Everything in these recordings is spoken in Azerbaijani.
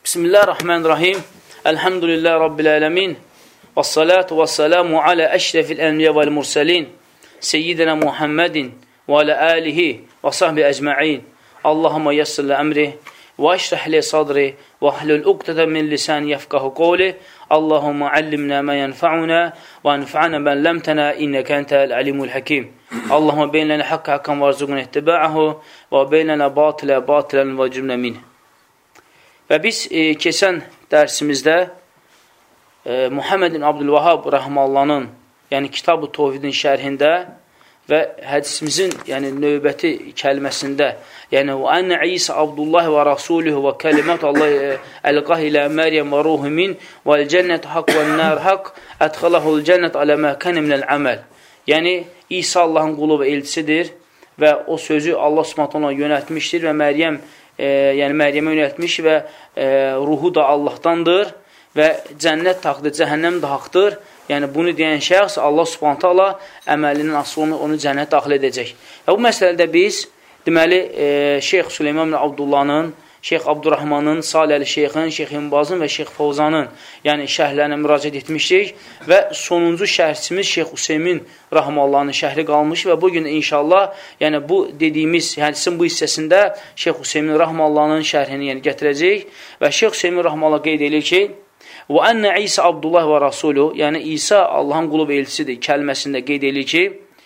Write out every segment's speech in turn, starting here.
Bismillahirrahmanirrahim. Elhamdülillahi Rabbil alemin. Vessalatu vesselamu ala eşrefil enbiya vel mursalin. Seyyidina Muhammedin ve ala alihi ve sahbihi ecma'in. Allahümme yessir li emri ve eşrah li sadri ve ahlul uqdeten min lisani yefkahu qawli. Allahümme allimna ma yenfa'una ve enfa'na men lemtena inneke entel alimul hakim. Allahümme beyn lana hakka hakkan ve rzuqna ittiba'ahu ve beyn lana batila batilan ve cümle minh. Və biz keçən dərsimizdə Muhammed ibn Abdülvahhab Rəhmallahın, yəni Kitab-ı Tovhidin şərhində və hədisimizin növbəti kəlməsində, yəni وَأَنَّ عِيسَ عَبْدُ اللّٰهِ وَرَسُولُهُ وَكَلِمَةُ اللّٰهِ أَلْقَاهُ إِلَى مَرْيَمَ وَرُوحٌ مِنْهُ وَالْجَنَّةُ حَقٌّ وَالنَّارُ حَقٌّ أَدْخَلَهُ الْجَنَّةَ عَلَى مَا كَانَ مِنَ الْعَمَلِ. Yəni İsa Allahın qulu və elçisidir və o sözü Allah Subhanahu yönəltmişdir və Məryəmə yönəltmiş və ruhu da Allahdandır və cənnət haqdır, cəhənnəm də haqdır. Yəni bunu deyən şəxs Allah Subhanahu taala əməlinin asılını onu cənnət daxil edəcək. Və bu məsələdə biz deməli Şeyx Süleyman ibn Abdullahın, Şeyx Abdurrahmanın, Salih Şeyxin, Şeyx İmbazın və Şeyx Fovzanın şərhlərinə müraciət etmişdik və sonuncu şərhçimiz Şeyx Hüseymin Rahmallahın şərhi qalmış və bugün inşallah bu dediyimiz hədisin bu hissəsində Şeyx Hüseymin Rahmallahın şərhini gətirəcək və Şeyx Hüseymin Rahmallah qeyd edir ki وَأَنَّ عِيسَ عَبْدُ اللّٰهِ وَرَسُولُهُ yəni İsa Allahın qulu və elçisidir kəlməsində qeyd edir ki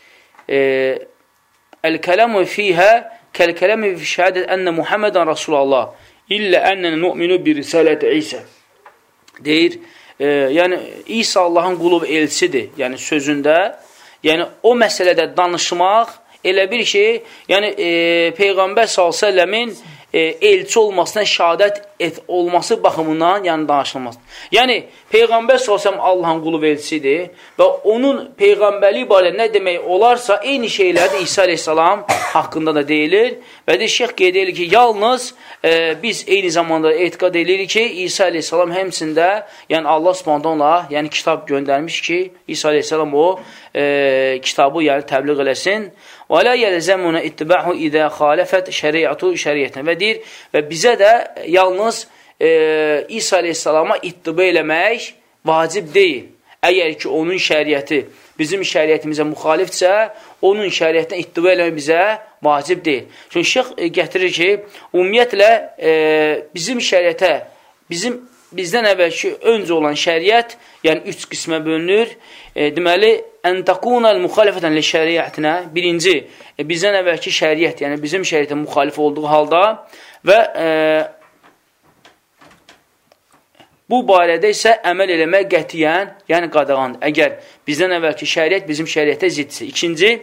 El-kələmu fiyhə kəl-kələmi fi şəhədət ənə Muhammedən Rasulallah illə ənənə nu'minu bir risalət İsa deyir, yəni İsa Allahın qulu və elçisidir, yəni sözündə, yəni o məsələdə danışmaq elə bir şey, yəni Peyğəmbər s.ə.v-in elçi olmasına şəhadət olması baxımından danışılmaz. Yəni Peyğəmbər s.ə.v Allahın qulu və elçisidir və onun Peyğəmbərliyi barədə nə demək olarsa, eyni şeylərdə İsa aleyhissalam haqqında da deyilir və Şeyx qeyd edir ki, yalnız biz eyni zamanda etiqad edirik ki, İsa aleyhissalam həmçində, yəni Allah subhanahu ona kitab göndərmiş ki, İsa aleyhissalam o kitabı təbliğ eləsin. Və la yəlzəmunə ittiba'hu idə xalifət şəriyyətu şəriyyətinə və deyir və bizə də yalnız İsa aleyhissalama ittiba eləmək vacib deyil. Əgər ki, onun şəriyyəti bizim şəriyyətimizə müxalifdirsə, onun şəriyyətinə ittiba eləmək bizə vacib deyil. Çünki Şeyx gətirir ki, ümumiyyətlə bizim şəriyyətə, bizdən əvvəlki öncə olan şəriyyət, yəni 3 qismə bölünür. Deməli, ən təqunəl müxalifətən li şəriyyətinə, birinci, bizdən əvvəlki şəriyyət, yəni bizim şəriyyətə müxalif olduğu halda və bu barədə isə əməl eləmək qətiyyən, yəni qadağandır. Əgər bizdən əvvəlki şəriyyət bizim şəriyyətə ziddirsə. İkinci,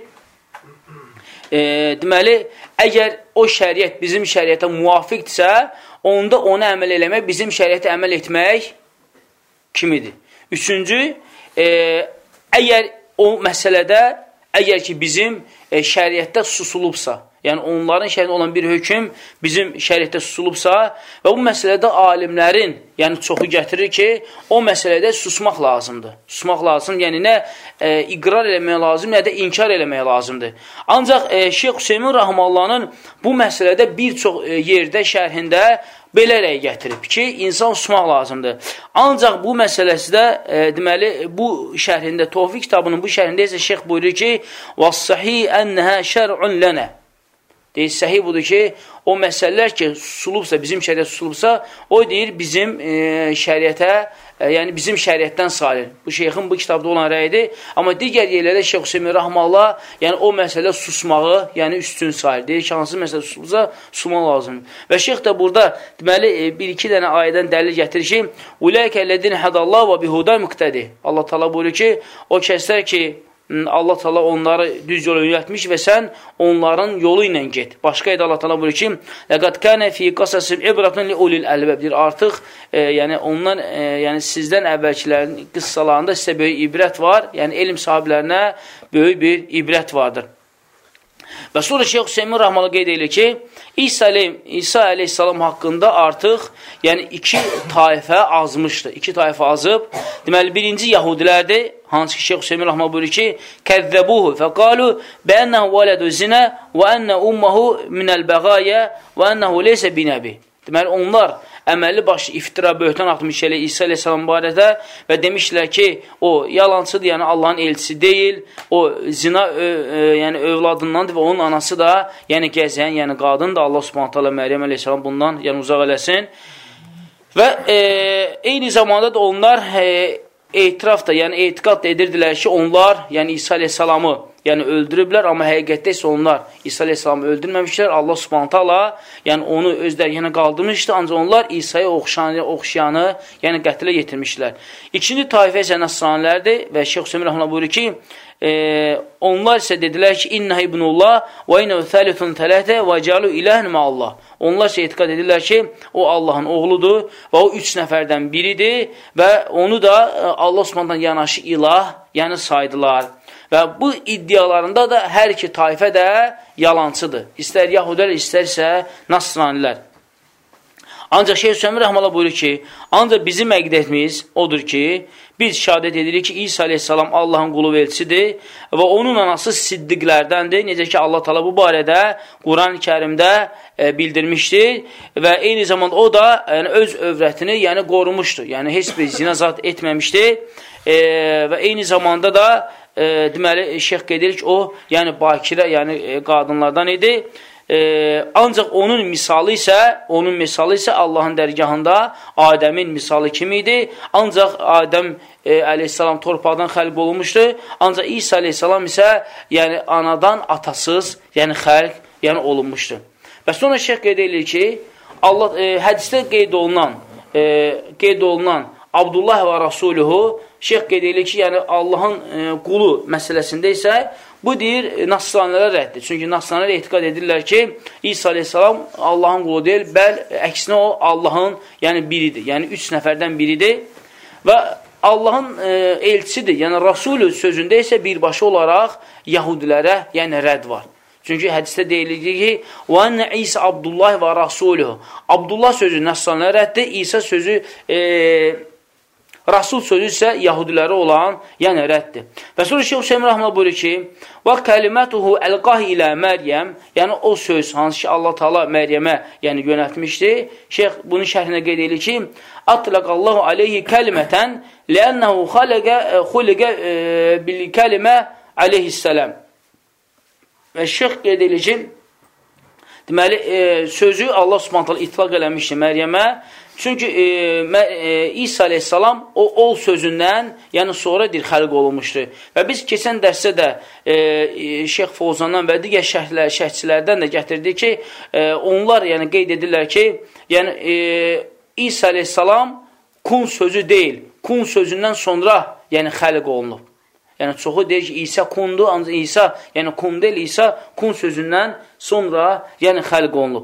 deməli, əgər o şəriyyət bizim şəriyyətə muvafiqdirsə, onda ona əməl eləmək bizim şəriyyətə əməl etmək kimidir. Üçüncü, əgər o məsələdə, əgər ki bizim şəriyyətdə susulubsa, yəni onların şəriyyətdə olan bir hökm bizim şəriyyətdə susulubsa və bu məsələdə alimlərin çoxu gətirir ki, o məsələdə susmaq lazımdır. Susmaq lazım, yəni nə iqrar eləmək lazım, nə də inkar eləmək lazımdır. Ancaq Şeyx Hüseymin Rahmallahın bu məsələdə bir çox yerdə şərhində belə rəy gətirib ki, insan susmaq lazımdır. Ancaq bu məsələsi də, deməli, bu şərhində, Tovfik kitabının bu şərhində isə Şeyx buyurur ki, وَالصَّحِي ənnəhə şər'un lənə deyir, səhih budur ki, o məsələlər ki, susulubsa, bizim şəriyyət susulubsa, o deyir, bizim şəriyyətə, yəni bizim şəriyyətdən sayılır. Bu şeyxin bu kitabda olan rəyidir. Amma digər yerlərdə Şeyx Hüseymin Rahmallah, yəni o məsələ susmağı, yəni üstün sayılır. Deyir ki, hansı məsələ susulubsa, susmaq lazımdır. Və şeyx də burada, deməli, bir-iki dənə ayədən dəlil gətirir ki, Uləykə ləddin hədallah və bihuda müqtədi. Allah təala buyurur ki, o kəslər ki, Allah Taala onları düz yola yönəltmiş və sən onların yolu ilə get. Başqa ayədə Allah Taala buyurur ki: "Laqad kana fi qasasin ibratun li ulil albab." Artıq yəni ondan yəni sizdən əvvəlkilərin qıssalarında sizə böyük ibrət var. Yəni elm sahiblərinə böyük bir ibrət vardır. Və sonra Şeyx Hüseymin Rahmallah qeyd edir ki, İsa aleyhissalam haqqında artıq yəni 2 tayfə azmışdır. 2 tayfə azıb. Deməli, birinci Yahudilərdir. Hansı ki, Şeyx Hüseymin Rahmallah buyurur ki, kəzzəbuhu fəqalu bəənnəhu vələdu zinə və ənnə ummahu minəl bəğayə və ənəhu leysə binəbi. Deməli, onlar əməlli başlı iftira, böhtan atmış elə İsa əleyhissalam barədə və demişlər ki, o yalancıdır, yəni Allahın elçisi deyil, o zina yəni övladındandır və onun anası da yəni gəzən, yəni qadındır. Allah Subhanahu taala Məryəm əleyhissalam bundan yəni uzaq eləsin. Və eyni zamanda da onlar etiraf da, yəni etiqad da edirdilər ki, onlar, yəni İsa əleyhissalamı yəni öldürüblər, amma həqiqətdə isə onlar İsa əleyhissalamı öldürməmişlər. Allah Subhanahu taala yəni onu özləri yenə qaldırmışdı, ancaq onlar İsa'ya oxşayanı yəni qətlə yetirmişlər. İkinci taifə isə Nəsranilərdir və Şeyx Hüseyin rəhməhullah buyurur ki, onlar isə dedilər ki, İnnə ibnullah və innə thəlithun thələtə və cəalu iləhən məllah. Onlar isə etiqad edirlər ki, o Allahın oğludur və o 3 nəfərdən biridir və onu da Allah Subhanahu yanaşı ilah, yəni saydılar. Və bu iddialarında da hər iki taifə də yalancıdır. İstər Yahudilər, istərsə Nasranilər. Ancaq Şeyh Hüseyin rəhməhullah buyurur ki, ancaq bizim əqidətimiz odur ki, biz şəhadət edirik ki, İsa əleyhissalam Allahın qulu və elçisidir və onun anası siddiqlərdəndir. Necə ki, Allah təala bu barədə Quran-ı Kərimdə bildirmişdir və eyni zamanda o da yəni, öz övrətini yəni, qorumuşdur. Yəni, heç bir zina zat etməmişdir və eyni zamanda da deməli, şeyx qeyd edir ki, o, yəni bakirə, yəni qadınlardan idi. Ancaq onun misalı isə Allahın dərgahında Adəmin misalı kimi idi. Ancaq Adəm əleyhissalam torpaqdan xəlq olunmuşdu. Ancaq İsa əleyhissalam isə yəni anadan atasız, yəni xəlq yəni olunmuşdu. Və sonra şeyx qeyd edir ki, Allah hədisdə qeyd olunan Abdullah və Rasuluhu şeyx qeyd edir ki, yəni Allahın qulu məsələsində isə bu deyir, Nasranilər rəddir. Çünki Nasranilər etiqad edirlər ki, İsa əleyhissalam Allahın qulu deyil, əksinə o Allahın yəni biridir. Yəni 3 nəfərdən biridir və Allahın elçisidir. Yəni Rasulü sözündə isə birbaşa olaraq Yahudilərə yəni rədd var. Çünki hədisdə deyilir ki, وَاَنَّ İsa Abdullah və Rasuluhu. Abdullah sözü Nasranilər rəddir, İsa sözü Rasul sözü isə Yahudilərə olan, yəni rəddir. Və sonra Şeyh Hüseyin rəhməhullah buyurur ki, və kəlimətuhu əlqah ilə Məryəm, yəni o söz, hansı ki Allah Taala Məryəmə yəni yönəltmişdi. Şeyx bunun şərhinə qeyd edir ki, atlaqallahu aleyhi kəlimətən ləənnəhu xuliqə bil kəlimə aleyhissalam. Və şeyx qeyd edir ki, deməli, sözü Allah Subhanahu taala itlaq eləmişdi Məryəmə. Çünki İsa əleyhissalam o ol sözündən, yəni sonra dir xəlq olunmuşdur. Və biz keçən dərsdə də Şeyx Fozandan və digər şərhçilərdən də gətirdik ki, onlar yəni qeyd edirlər ki, yəni İsa əleyhissalam kun sözü deyil, kun sözündən sonra yəni xəlq olunub. Yəni çoxu deyir ki, İsa kundur, ancaq İsa yəni kun deyil, İsa kun sözündən sonra yəni xəlq olunub.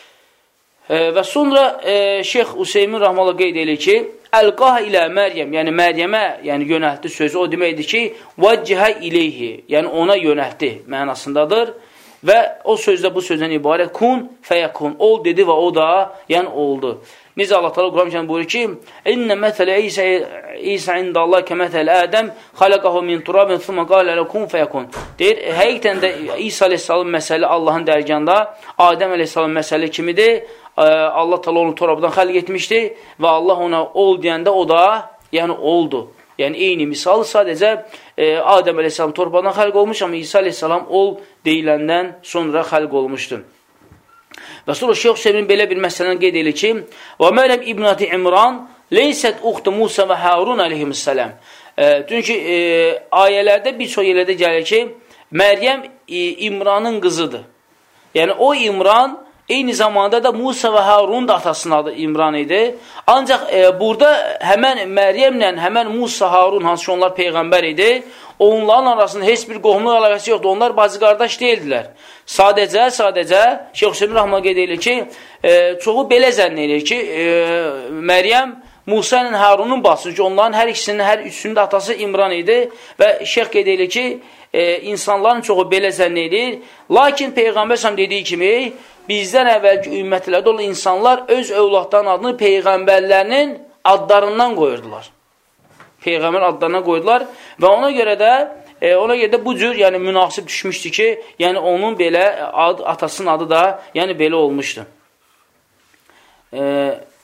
Və sonra Şeyx Hüseymin rəhməhullah qeyd edir ki, əlqah ilə Məryəm, yəni Məryəmə yəni yönəltdi sözü, o deməkdir ki, vəccəhə ileyhi, yəni ona yönəltdi mənasındadır və o sözdə bu sözdən ibarət kun fəyəkun, ol dedi və o da yəni oldu. Necə Allah Teala Quran-ı buyurur ki, İnnə məsələ İsa indallah kəmətəl Ədəm xaləqəhu min turabin thumma qalə lə kun fəyəkun. Deyir, həqiqətən də İsa əleyhissalam məsələ Allahın dərgahında Adəm əleyhissalam məsələ kimidir. Allah Teala onu torabdan xəlq etmişdi və Allah ona ol deyəndə o da yəni oldu. Yəni eyni misal sadəcə Adəm əleyhissalam torpaqdan xəlq olmuş, amma İsa əleyhissalam ol deyiləndən sonra xəlq olmuşdur. Və sonra Şeyx Hüseymin belə bir məsələni qeyd edir ki, və Məryəm ibnəti İmran leysət uxtu Musa və Harun əleyhissalam. Çünki ayələrdə bir çox yerlərdə gəlir ki, Məryəm İmranın qızıdır. Yəni o İmran eyni zamanda da Musa və Harun da atasının adı İmran idi. Ancaq burada həmən Məryəmlə, həmən Musa, Harun, hansı ki onlar peyğəmbər idi, onların arasında heç bir qohumluq əlaqəsi yoxdur. Onlar bacı qardaş deyildilər. Sadəcə Şeyx Hüseyin rəhməhullah qeyd edir ki, çoxu belə zənn edir ki, Məryəm Musa ilə Harunun bacısı, ki onların hər ikisinin, hər üçünün də atası İmran idi və Şeyx qeyd edir ki, insanların çoxu belə zənn edir. Lakin Peyğəmbər səhəm dediyi kimi, bizdən əvvəlki ümmətlərdə olan insanlar öz övladların adını Peyğəmbərlərinin adlarından qoyurdular. Peyğəmbər adlarından qoydular və ona görə də bu cür yəni, münasib düşmüşdü ki, yəni onun belə atasının adı da yəni belə olmuşdu.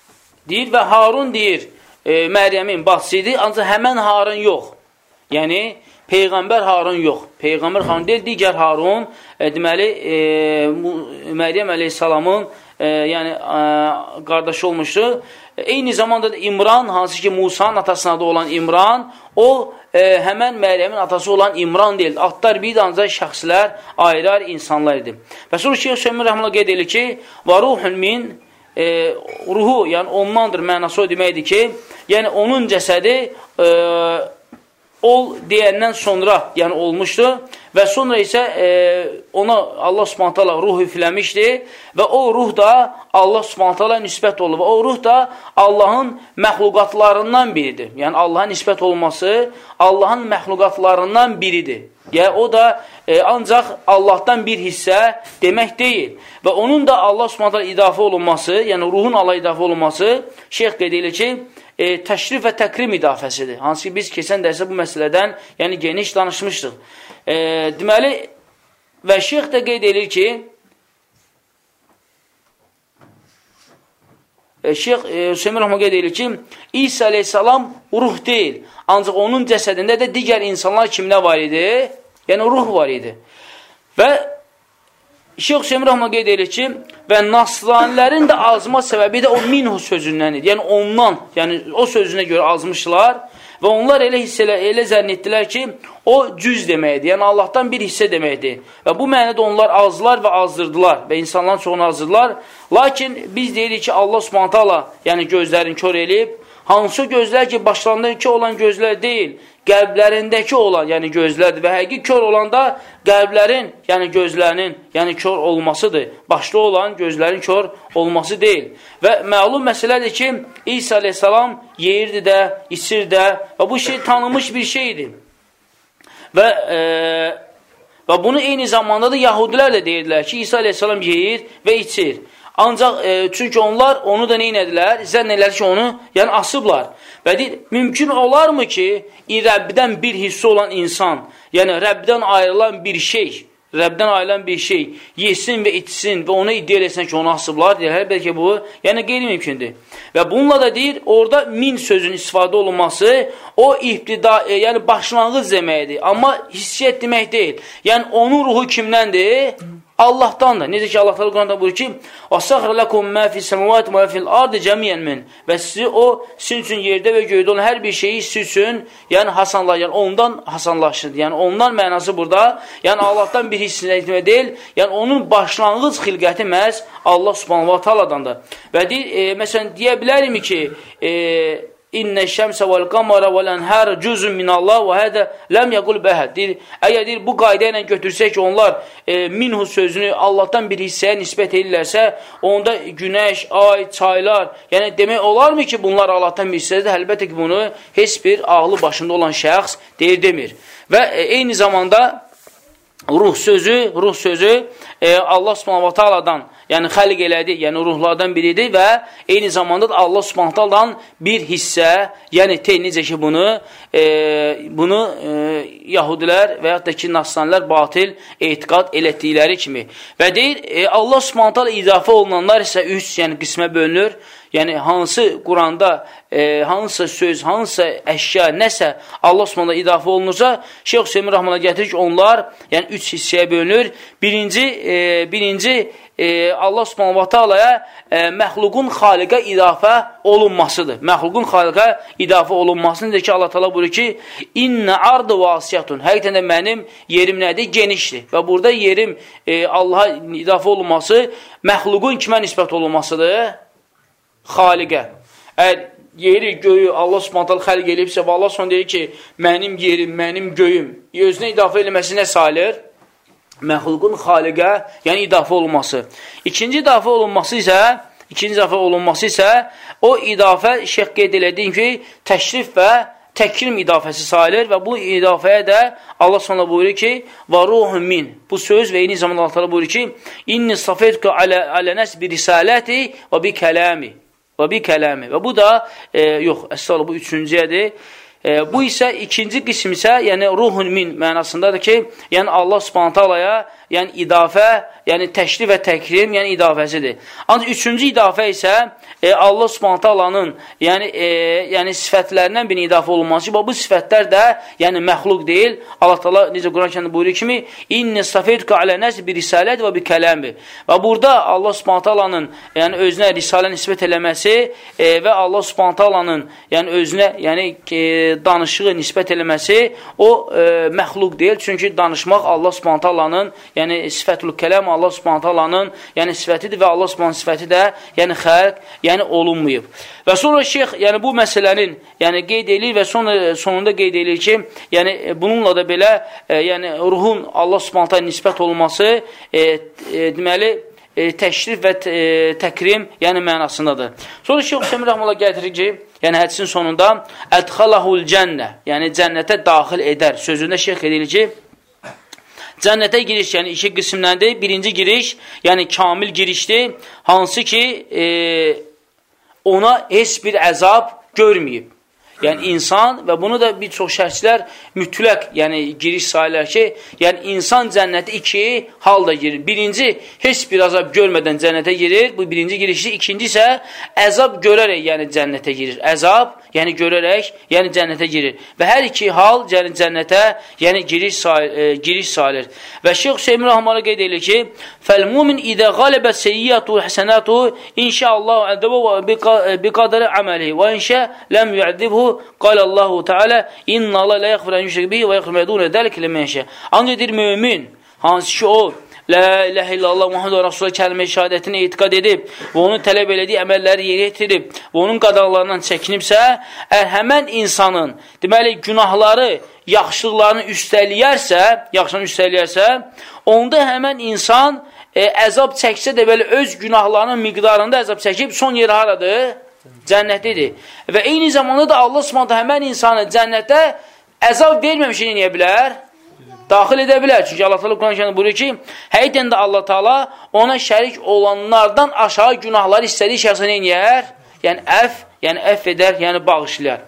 deyir və Harun deyir, Məryəmin bacısı idi, ancaq həmən Harun yox. Yəni, Peyğəmbər Harun yox. Peyğəmbər Harun deyil, digər Harun, deməli, Məryəm əleyhissalamın qardaşı olmuşdu. Eyni zamanda da İmran, hansı ki Musanın atasının adı olan İmran, o həmən Məryəmin atası olan İmran deyil. Adlar bir ancaq şəxslər, ayrı-ayrı insanlar idi. Və sonra Şeyh Hüseyin Rəhməllah qeyd edir ki, və ruhun min, ruhu, yəni ondandır mənası o deməkdir ki, yəni onun cəsədi ol deyəndən sonra yəni olmuşdu və sonra isə ona Allah Subhanahu taala ruh üfləmişdi və o ruh da Allah Subhanahu taala nisbət olub. O ruh da Allahın məxluqatlarından biridir. Yəni Allah'a nisbət olması Allahın məxluqatlarından biridir. Yəni o da ancaq Allahdan bir hissə demək deyil. Və onun da Allah Subhanahu taala idafə olunması, yəni ruhun Allaha idafə olunması Şeyx qeyd edir ki, təşrif və təkrim idafəsidir. Hansı ki, biz keçən dərsə bu məsələdən yəni geniş danışmışdıq. Deməli, və Şeyx də qeyd edir ki, Şeyx Hüseyin Rəhməllah qeyd edir ki, İsa aleyhissalam ruh deyil, ancaq onun cəsədində də digər insanlar kimdə var idi? Yəni ruh var idi. Və Şeyx Hüseyin Rəhməllah qeyd edir ki, və nasranilərin də azma səbəbi də o minhu sözündən idi. Yəni ondan, yəni o sözünə görə azmışlar və onlar elə zənn etdilər ki, o cüz deməkdir. Yəni Allahdan bir hissə deməkdir. Və bu mənada onlar azdılar və azdırdılar və insanların çoxunu azdırdılar. Lakin biz deyirik ki, Allah Subhanahu taala yəni gözlərini kör eləyib. Hansı gözlər ki, başlarındakı olan gözlər deyil, qəlblərindəki olan, yəni gözlərdir və həqiqi kör olan da qəlblərin, yəni gözlərinin, yəni kör olmasıdır. Başda olan gözlərin kör olması deyil. Və məlum məsələdir ki, İsa aleyhissalam yeyirdi də, içir də və bu şey tanınmış bir şeydir. Və bunu eyni zamanda da Yahudilər də deyirdilər ki, İsa aleyhissalam yeyir və içir. Ancaq çünki onlar onu da neynədilər? Zənn edirlər ki, onu yəni asıblar. Və deyir, mümkün olarmı ki, Rəbbidən bir hissi olan insan, yəni Rəbbidən ayrılan bir şey, yesin və içsin və ona iddia eləsin ki, onu asıblar, deyir, hər bəlkə bu, yəni qeyri-mümkündür. Və bununla da deyir, orada min sözün istifadə olunması, o ibtida, yəni başlanğıc deməkdir, amma hissiyyət demək deyil. Yəni onun ruhu kimdəndir? Allahdandır. Necə ki, Allah Teala Quranda buyurur ki, وَسَخْرَ لَكُمْ مَا فِي السَّمَوَاتِ وَمَا فِي الْأَرْضِ جَمِيًا مِنْ Və sizi o, sizin üçün yerdə və göydə olan hər bir şeyi sizin üçün, yəni hasanlaşır, yəni ondan hasanlaşır. Yəni ondan mənası burada, yəni Allahdan bir hissinə deyil, yəni onun başlanğıc xilqəti məhz Allah Subhanahu wa Ta'aladandır. Və deyir, məsələn, deyə bilərimi ki, İnnə şəmsə vəl-qamara vəl-ənhər cüzün minallah və hədə ləm yəqul bəhəd. Əgər deyir, bu qayda ilə götürsək ki, onlar minhu sözünü Allahdan bir hissəyə nisbət edirlərsə, onda günəş, ay, çaylar, yəni demək olarmı ki, bunlar Allahdan bir hissədir? Əlbəttə ki, bunu heç bir ağlı başında olan şəxs deyir, demir. Və eyni zamanda ruh sözü Allah Subhanahu wa Ta'aladan yəni xəlq elədi, yəni ruhlardan biridir və eyni zamanda da Allah Subhanahu Ta'aladan bir hissə, yəni necə ki bunu Yahudilər və yaxud da ki Nasranilər batil etiqad elətdikləri kimi. Və deyir, Allah Subhanahu Ta'ala idafə olunanlar isə 3 yəni qismə bölünür. Yəni hansı Quranda, hansısa söz, hansısa əşya, nəsə Allah Subhanahu idafə olunursa, Şeyx Hüseyin Rəhməllah gətirir ki, onlar yəni 3 hissəyə bölünür. Birinci Allah Subhanahu Taala'ya məxluqun xaliqə idafə olunmasıdır. Məxluqun xaliqə idafə olunmasıdır ki, Allah Taala buyurur ki, İnnə ardı vasiyatun. Həqiqətən də mənim yerim nədir? Genişdir. Və burada yerim Allaha idafə olunması məxluqun kimə nisbət olunmasıdır? Xaliqə. Əgər yeri, göyü Allah Subhanahu Taala xəlq eləyibsə və Allah sonra deyir ki, mənim yerim, mənim göyüm özünə idafə eləməsi nə sayılır? Məxluqun xaliqə, yəni idafə olunması. İkinci idafə olunması isə o idafə Şeyx qeyd elədiyin ki, təşrif və təkrim idafəsi sayılır və bu idafəyə də Allah sonra buyurur ki, və ruhun min. Bu söz və eyni zamanda Allah Teala buyurur ki, inni safetku alə nəs bi risaləti və bi kələmi. Və bu da, əslində bu üçüncüyədir. Bu isə ikinci qism isə, yəni ruhun min mənasındadır ki, yəni Allah Subhanahu Taala'ya yəni idafə, yəni təşrif və təkrim, yəni idafəsidir. Ancaq üçüncü idafə isə Allah Subhanahu taalanın yəni sifətlərindən bir idafə olunması. Bu sifətlər də yəni məxluq deyil. Allah Taala necə Quran-Kərimdə buyurur kimi: "İnni stafeytuka alə-nəs bi risalət və bi kəlami." Və burada Allah Subhanahu taalanın yəni özünə risalə nisbət eləməsi və Allah Subhanahu taalanın yəni özünə yəni danışığı nisbət eləməsi o məxluq deyil. Çünki danışmaq Allah Subhanahu taalanın yəni sifətül kələm Allah Subhanahu taalanın yəni sifətidir və Allah Subhanahu sifəti də yəni xəlq yəni olunmayıb. Və sonra şeyx yəni bu məsələnin yəni qeyd edir və sonunda qeyd edir ki, yəni bununla da belə yəni ruhun Allah Subhanahu taala nisbət olunması deməli təşrif və təkrim yəni mənasındadır. Sonra Şeyx Hüseyin rəhməhullah gətirir ki, yəni hədisin sonunda ədxalahul cənnə, yəni cənnətə daxil edər. Sözündə şeyx edir ki, cənnətə giriş yəni iki qismləndir. Birinci giriş yəni kamil girişdir, hansı ki ona heç bir əzab görməyib. Yəni insan və bunu da bir çox şərhçilər mütləq yəni giriş sayırlar ki, yəni insan cənnətə iki halda girir. Birinci, heç bir əzab görmədən cənnətə girir. Bu birinci girişdir. İkinci isə əzab görərək yəni cənnətə girir. Əzab yəni görərək yəni cənnətə girir. Və hər iki hal yəni cənnətə yəni giriş sayılır. Və Şeyx Hüseyin rəhməhullah qeyd edir ki, "Fəl-mumin idə qalibə seyyiyyatu həsənatu inşaallah ədəbə biqadri əməli və inşə ləm yu'əddibhu qalallahu Teala inna Allah la yaghfiru an yushraka bihi və yaghfiru ma dun zalika limen yasha." Ancaq deyir mömin, hansı ki o La ilahe illallah Muhammed Rasulullah kəlmə-i şəhadətini etiqad edib və onun tələb elədiyi əməlləri yerinə yetirib və onun qadağalarından çəkinibsə, həmən insanın deməli günahları, yaxşılıqlarını üstələyərsə, onda həmən insan əzab çəksə də belə öz günahlarının miqdarında əzab çəkib son yeri haradır? Cənnətlidir. Və eyni zamanda da Allah Subhanahu həmən insanı cənnətə əzab verməmişini eləyə bilər? Daxil edə bilər. Çünki Allah Teala Quran-Kərimdə buyurur ki, həqiqətən də Allah Teala ona şərik olanlardan aşağı günahları istədiyi şəxsə nə edir? Yəni əff edər, yəni bağışlayar.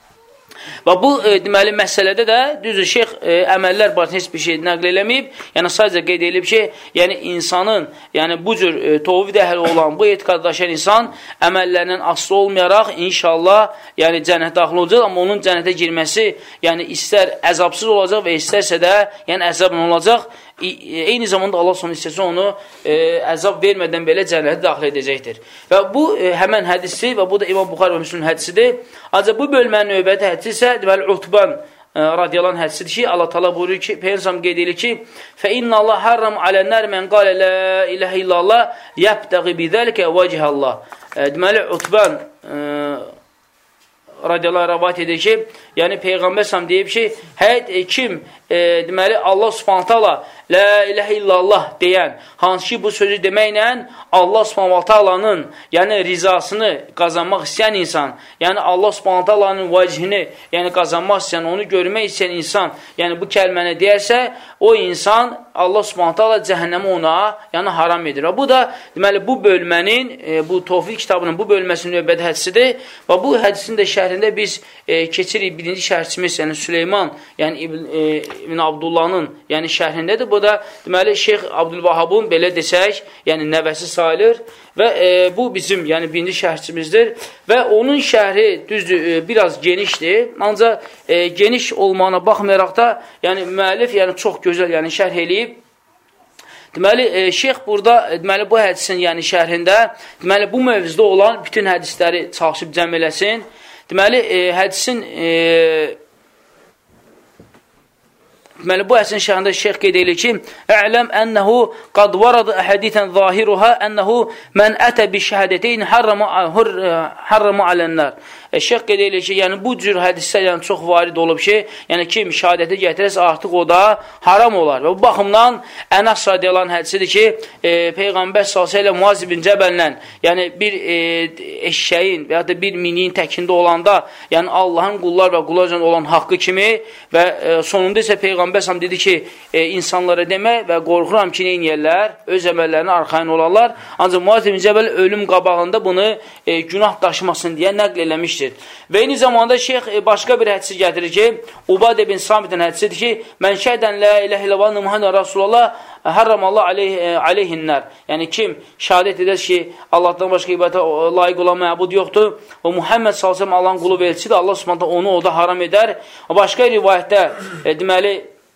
Və bu deməli məsələdə də düzdür, şeyx əməllər barəsində heç bir şey nəql eləməyib. Yəni sadəcə qeyd edilib ki, yəni insanın, yəni bu cür təvhid əhli olan, bu etiqad daşıyan insan əməllərindən asılı olmayaraq inşallah yəni cənnətə daxil olacaq, amma onun cənnətə girməsi, yəni istər əzabsız olacaq və istərsə də yəni əzabla olacaq. Eyni zamanda Allah son istəsə onu əzab vermədən belə cənnətə daxil edəcəkdir. Və bu həmən hədisi və bu da İmam Buxari və Müslim hədisidir. Ancaq bu bölmənin növbəti hədisi isə deməli Utban radiyallahu anh hədisidir ki, Allah Teala buyurur ki, Peyğəmbər qeyd edir ki, "Fə Allah harram alənnar men qala la ilahe illallah yabtaghi bizalika vechallah." Deməli Utban radiyallahu anh rivayet edir ki, yəni Peyğəmbər sallallahu deyib ki, kim deməli Allah Subhanahu taala la ilahe illallah deyən, hansı ki bu sözü deməklə Allah Subhanahu taalanın yəni rizasını qazanmaq istəyən insan, yəni Allah Subhanahu taalanın vəcihini yəni qazanmaq istəyən, onu görmək istəyən insan, yəni bu kəlməni deyərsə, o insan Allah Subhanahu taala cəhənnəmi ona yəni haram edir. Və bu da deməli bu bölmənin, bu Tövhid kitabının bu bölməsinin növbəti hədisidir. Və bu hədisin də şərhində biz keçirik birinci şərhçimiz, yəni Süleyman, yəni İbn Abdullahın yəni şərhindədir. Bu da deməli Şeyx Abdülvahabın belə desək, yəni nəvəsi sayılır və bu bizim yəni birinci şərhçimizdir və onun şərhi düzdür biraz genişdir. Ancaq geniş olmağına baxmayaraq da yəni müəllif yəni çox gözəl yəni şərh eləyib. Deməli şeyx burada deməli bu hədisin yəni şərhində deməli bu mövzuda olan bütün hədisləri çalışıb cəm eləsin. Deməli hədisin deməli, bu hədisin şərhində şeyx qeyd edir ki, "A'lam ennehu qad varada ahadithan zahiruha ennehu men ata bi şəhadəteyn harrama alennar." Şeyx qeyd edir ki, yəni bu cür hədislər yəni çox varid olub ki, yəni kim şəhadəti gətirərsə artıq o da haram olar. Və bu baxımdan Ənas radiyallahu anh hədisidir ki, Peyğəmbər sallallahu əleyhi və səlləm Muaz ibn Cəbəllə, yəni bir eşşəyin və ya da bir miniyin təkində olanda, yəni Allahın qullar və qullar üzərində olan haqqı kimi və sonunda isə Peyğəmbər sallallahu dedi ki, insanlara demə və qorxuram ki, nə edirlər? Öz əməllərinə arxayın olarlar. Ancaq Muaz ibn Cəbəl ölüm qabağında bunu günah daşımasın deyə nəql eləmişdir. Və eyni zamanda şeyx başqa bir hədisi gətirir ki, Ubad ibn Samitin hədisidir ki, "Mən şəhədən la ilahe illallah Muhammed Rasulullah harramallahu aleyhinlər. Yəni kim şəhadət edər ki, Allahdan başqa ibadətə layiq olan məbud yoxdur və Muhammed sallallahu əleyhi və səlləm Allahın qulu və elçisidir. Allah Subhanahu onu o da haram edər. Başqa rivayətdə deməli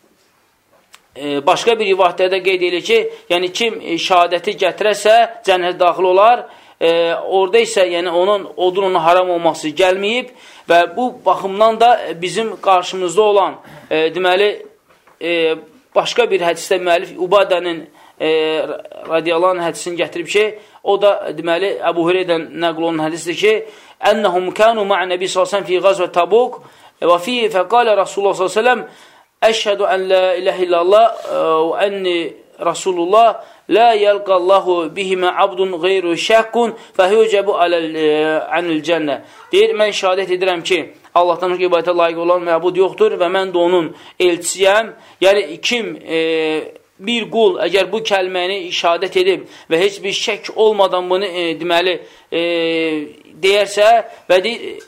başqa bir rivayətdə də qeyd edilir ki, yəni kim şəhadəti gətirərsə cənnətə daxil olar. Orada isə yəni onun odun ona haram olması gəlməyib və bu baxımdan da bizim qarşımızda olan deməli başqa bir hədisdə müəllif Ubadənin radiyallahu anh hədisini gətirib ki, o da deməli Əbu Hüreyrədən nəql olunan hədisdir ki, "Ennehum kanu ma'a Nəbi sallallahu əleyhi və səlləm fi ğazvə Tabuk və fihi fəqalə Rasulullah sallallahu əleyhi və səlləm əşhədu ən la ilahə illallah və enni Rasulullah la yəlqallahu bihimə abdun qeyru şəkkun fəhücəbu anil cənnə." Deyir, mən şəhadət edirəm ki, Allahdan ibadətə layiq olan məbud yoxdur və mən də onun elçisiyəm. Yəni, kim bir qul əgər bu kəlməni şəhadət edib və heç bir şək olmadan bunu deməli deyərsə və deyir,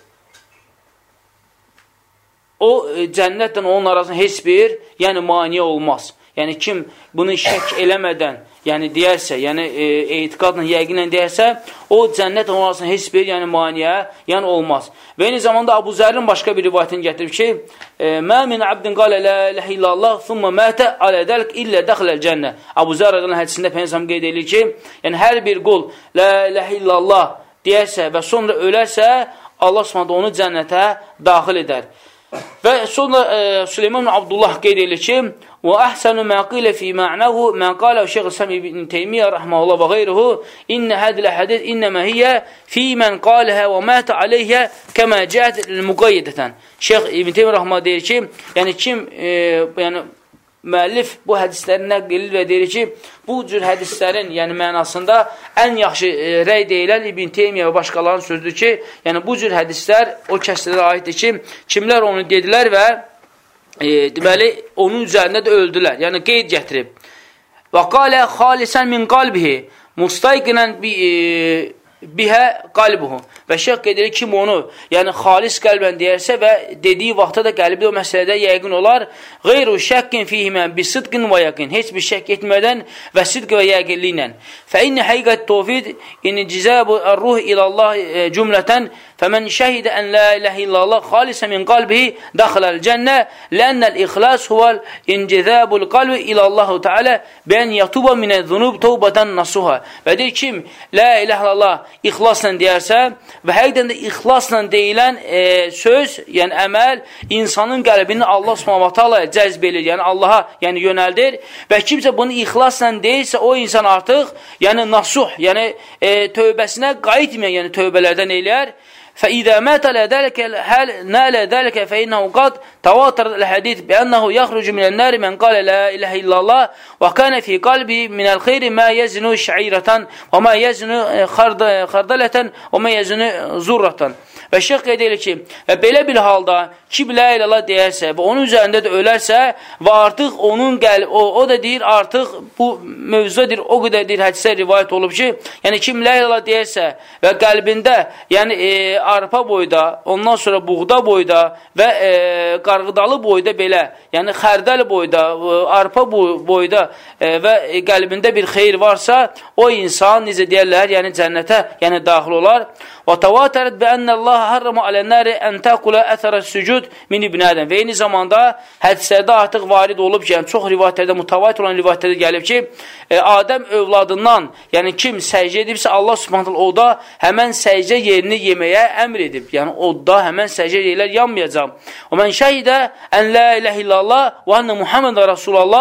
o cənnətdən onun arasında heç bir yəni maniyə olmaz. Yəni kim bunu şək eləmədən yəni deyərsə, yəni etiqadla, yəqinlə deyərsə, o cənnət onun arasında heç bir yəni maniyə yəni olmaz. Və eyni zamanda Abu Zərrin başqa bir rivayətini gətirib ki, "Mə min abdin qalə la ilaha illallah thumma mata ala zalik illa dakhala cənnə." Abu Zərrin hədisində Peyğəmbər qeyd edir ki, yəni hər bir qul la ilaha illallah deyərsə və sonra ölərsə, Allah Subhanahu onu cənnətə daxil edər. Və sonra Süleyman ibn Abdullah qeyd edir ki, "Və əhsənu mə qilə fi ma'nahu mə qalə Şeyx Səmi ibn Teymiyyə rahmehullah və qeyruhu inna hadhihi hadis innama hiya fi men qalaha və mata alayha kema ca'at al-muqayyadatan." Şeyx İbn Teymiyyə rahmehullah deyir ki, yəni kim yəni müəllif bu hədisləri nəql edir və deyir ki, bu cür hədislərin yəni mənasında ən yaxşı rəy deyilən İbn Teymiyyə və başqalarının sözdür ki, yəni bu cür hədislər o kəslərə aiddir ki, kimlər onu dedilər və deməli, onun üzərində də öldülər. Yəni, qeyd gətirib. Və qalə xalisən min qalbihi mustayqinən bihə qalbuhu. Və şeyh qeyd edir, kim onu, yəni xalis qəlbən deyərsə və dediyi vaxtda da qəlbdə o məsələdə yəqin olar, qeyru şəkkin fihimən bi sıdqin və yəqin. Heç bir şək etmədən və sidq və yəqinliklə. Fə inni həqiqət tovfid inni cizəbu ruh ilallah cümlətən fəmən şəhidə ən la iləhə illallah xalisə min qalbihi daxiləl cənnə lənnəl ixlas huvəl incizəbul qalbi ilallahu teala bən yatuba minə zunub tövbətən nasuha. Və deyir, kim la iləhə illallah ixlasla deyərsə və həqiqdən də ixlasla deyilən söz, yəni əməl insanın qəlbini Allah Subhanahu taala cəzb edir, yəni Allaha yəni yönəldir və kimsə bunu ixlasla deyirsə o insan artıq yəni nasuh, yəni tövbəsinə qayıtmayan, yəni tövbələrdən eləyər. فإذا مات على ذلك هل نال ذلك فإنه قد تواتر الحديث بأنه يخرج من النار من قال لا إله إلا الله وكان في قلبه من الخير ما يزن شعيرة وما يزن خردلة وما يزن زرة. Və şeyh qeyd edir ki, belə bir halda kim la ilallah deyərsə və onun üzərində də ölərsə və artıq onun o da deyir, artıq bu mövzudadır, o qədər deyir, hədisdə rivayət olub ki, yəni kim la ilallah deyərsə və qəlbində, yəni arpa boyda, ondan sonra buğda boyda və qarğıdalı boyda belə, yəni xərdəl boyda, arpa boyda və qəlbində bir xeyir varsa, o insan, necə deyərlər, yəni cənnətə yəni daxil olar. Və təvatərət bə ənəllah harrama alənəri ən təqula əthərə sücud min ibn Ədəm. Və eyni zamanda hədislərdə artıq varid olub ki, yəni çox rivayətlərdə, mutavatir olan rivayətlərdə gəlib ki, Adəm övladından, yəni kim səcdə edibsə, Allah subhanətlə o da həmən səcdə yerini yeməyə əmr edib. Yəni o da həmən səcdə yerlər yanmayacaq. O mən şəhidə ən la iləhə illallah və ənə Muhammedən Rasulallah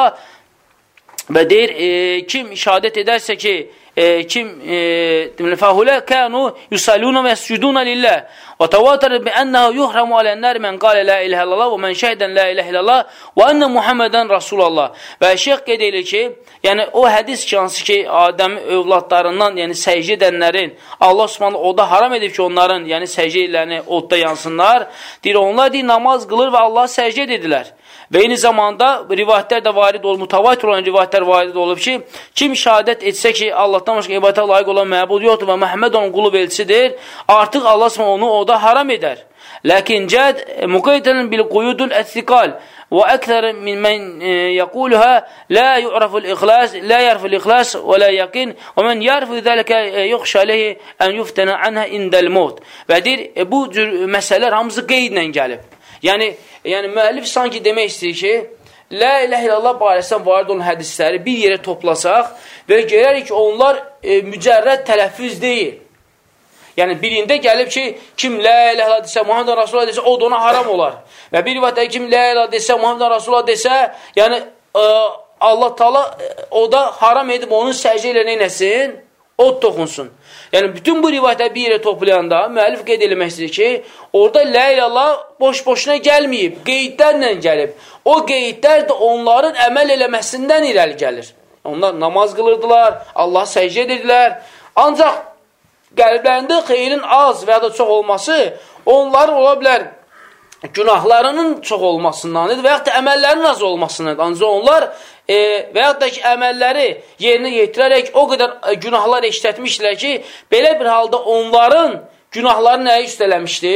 və deyir, kim şəhadət edərsə ki, kim fəhulə kənu yusalluna və yəscuduna lillah və təvatər bi ənəhu yuhramu alənlər mən qalə la iləhə illallah və mən şəhidən la iləhə illallah və ənə Muhammedən Rasulallah. Və şeyh qeyd edir ki, yəni o hədis ki, hansı ki, Adəm övladlarından, yəni səcdə edənlərin Allah Subhanahu o da haram edib ki, onların yəni səcdə edənlərini odda yansınlar. Deyir, onlar deyir, namaz qılır və Allah'a səcdə edirlər. Və eyni zamanda rivayətlər də varid olub, mutavatir olan rivayətlər varid olub ki, kim şəhadət etsə ki, Allahdan başqa ibadətə layiq olan məbud yoxdur və Məhəmməd onun qulu elçisidir, artıq Allah onu o da haram edər. Lakin cəd müqeydələn bil quyudul əthiqal və əktər min mən yəquluhə la yu'raful ixlas, la yarful ixlas və la yəqin və mən yarfu zəlikə yuxşə aleyhi ən yuftənə anhə indəl mut. Və deyir, bu cür məsələlər hamısı qeydlə gəlib. Yəni müəllif sanki demək istəyir ki, La ilahe illallah barəsində varid olan hədisləri bir yerə toplasaq və görərik ki, onlar mücərrəd tələffüz deyil. Yəni, birində gəlib ki, kim la ilahe illallah desə, Muhammed Rasulullah desə, o da ona haram olar. Və bir rivayətdə kim la ilahe illallah desə, Muhammed Rasulullah desə, yəni Allah Taala o da haram edib onun səcdə ilə neynəsin? Od toxunsun. Yəni, bütün bu rivayətləri bir yerə toplayanda müəllif qeyd eləmək istəyir ki, orada la ilahe illallah boş-boşuna gəlməyib, qeydlərlə gəlib. O qeydlər də onların əməl eləməsindən irəli gəlir. Onlar namaz qılırdılar, Allah səcdə edirdilər. Ancaq qəlblərində xeyrin az və ya da çox olması, onların ola bilər günahlarının çox olmasındandır və yaxud da əməllərinin az olmasındandır. Ancaq onlar və yaxud da ki, əməlləri yerinə yetirərək o qədər günahlar eşitətmişlər ki, belə bir halda onların günahları nəyə üstələmişdi?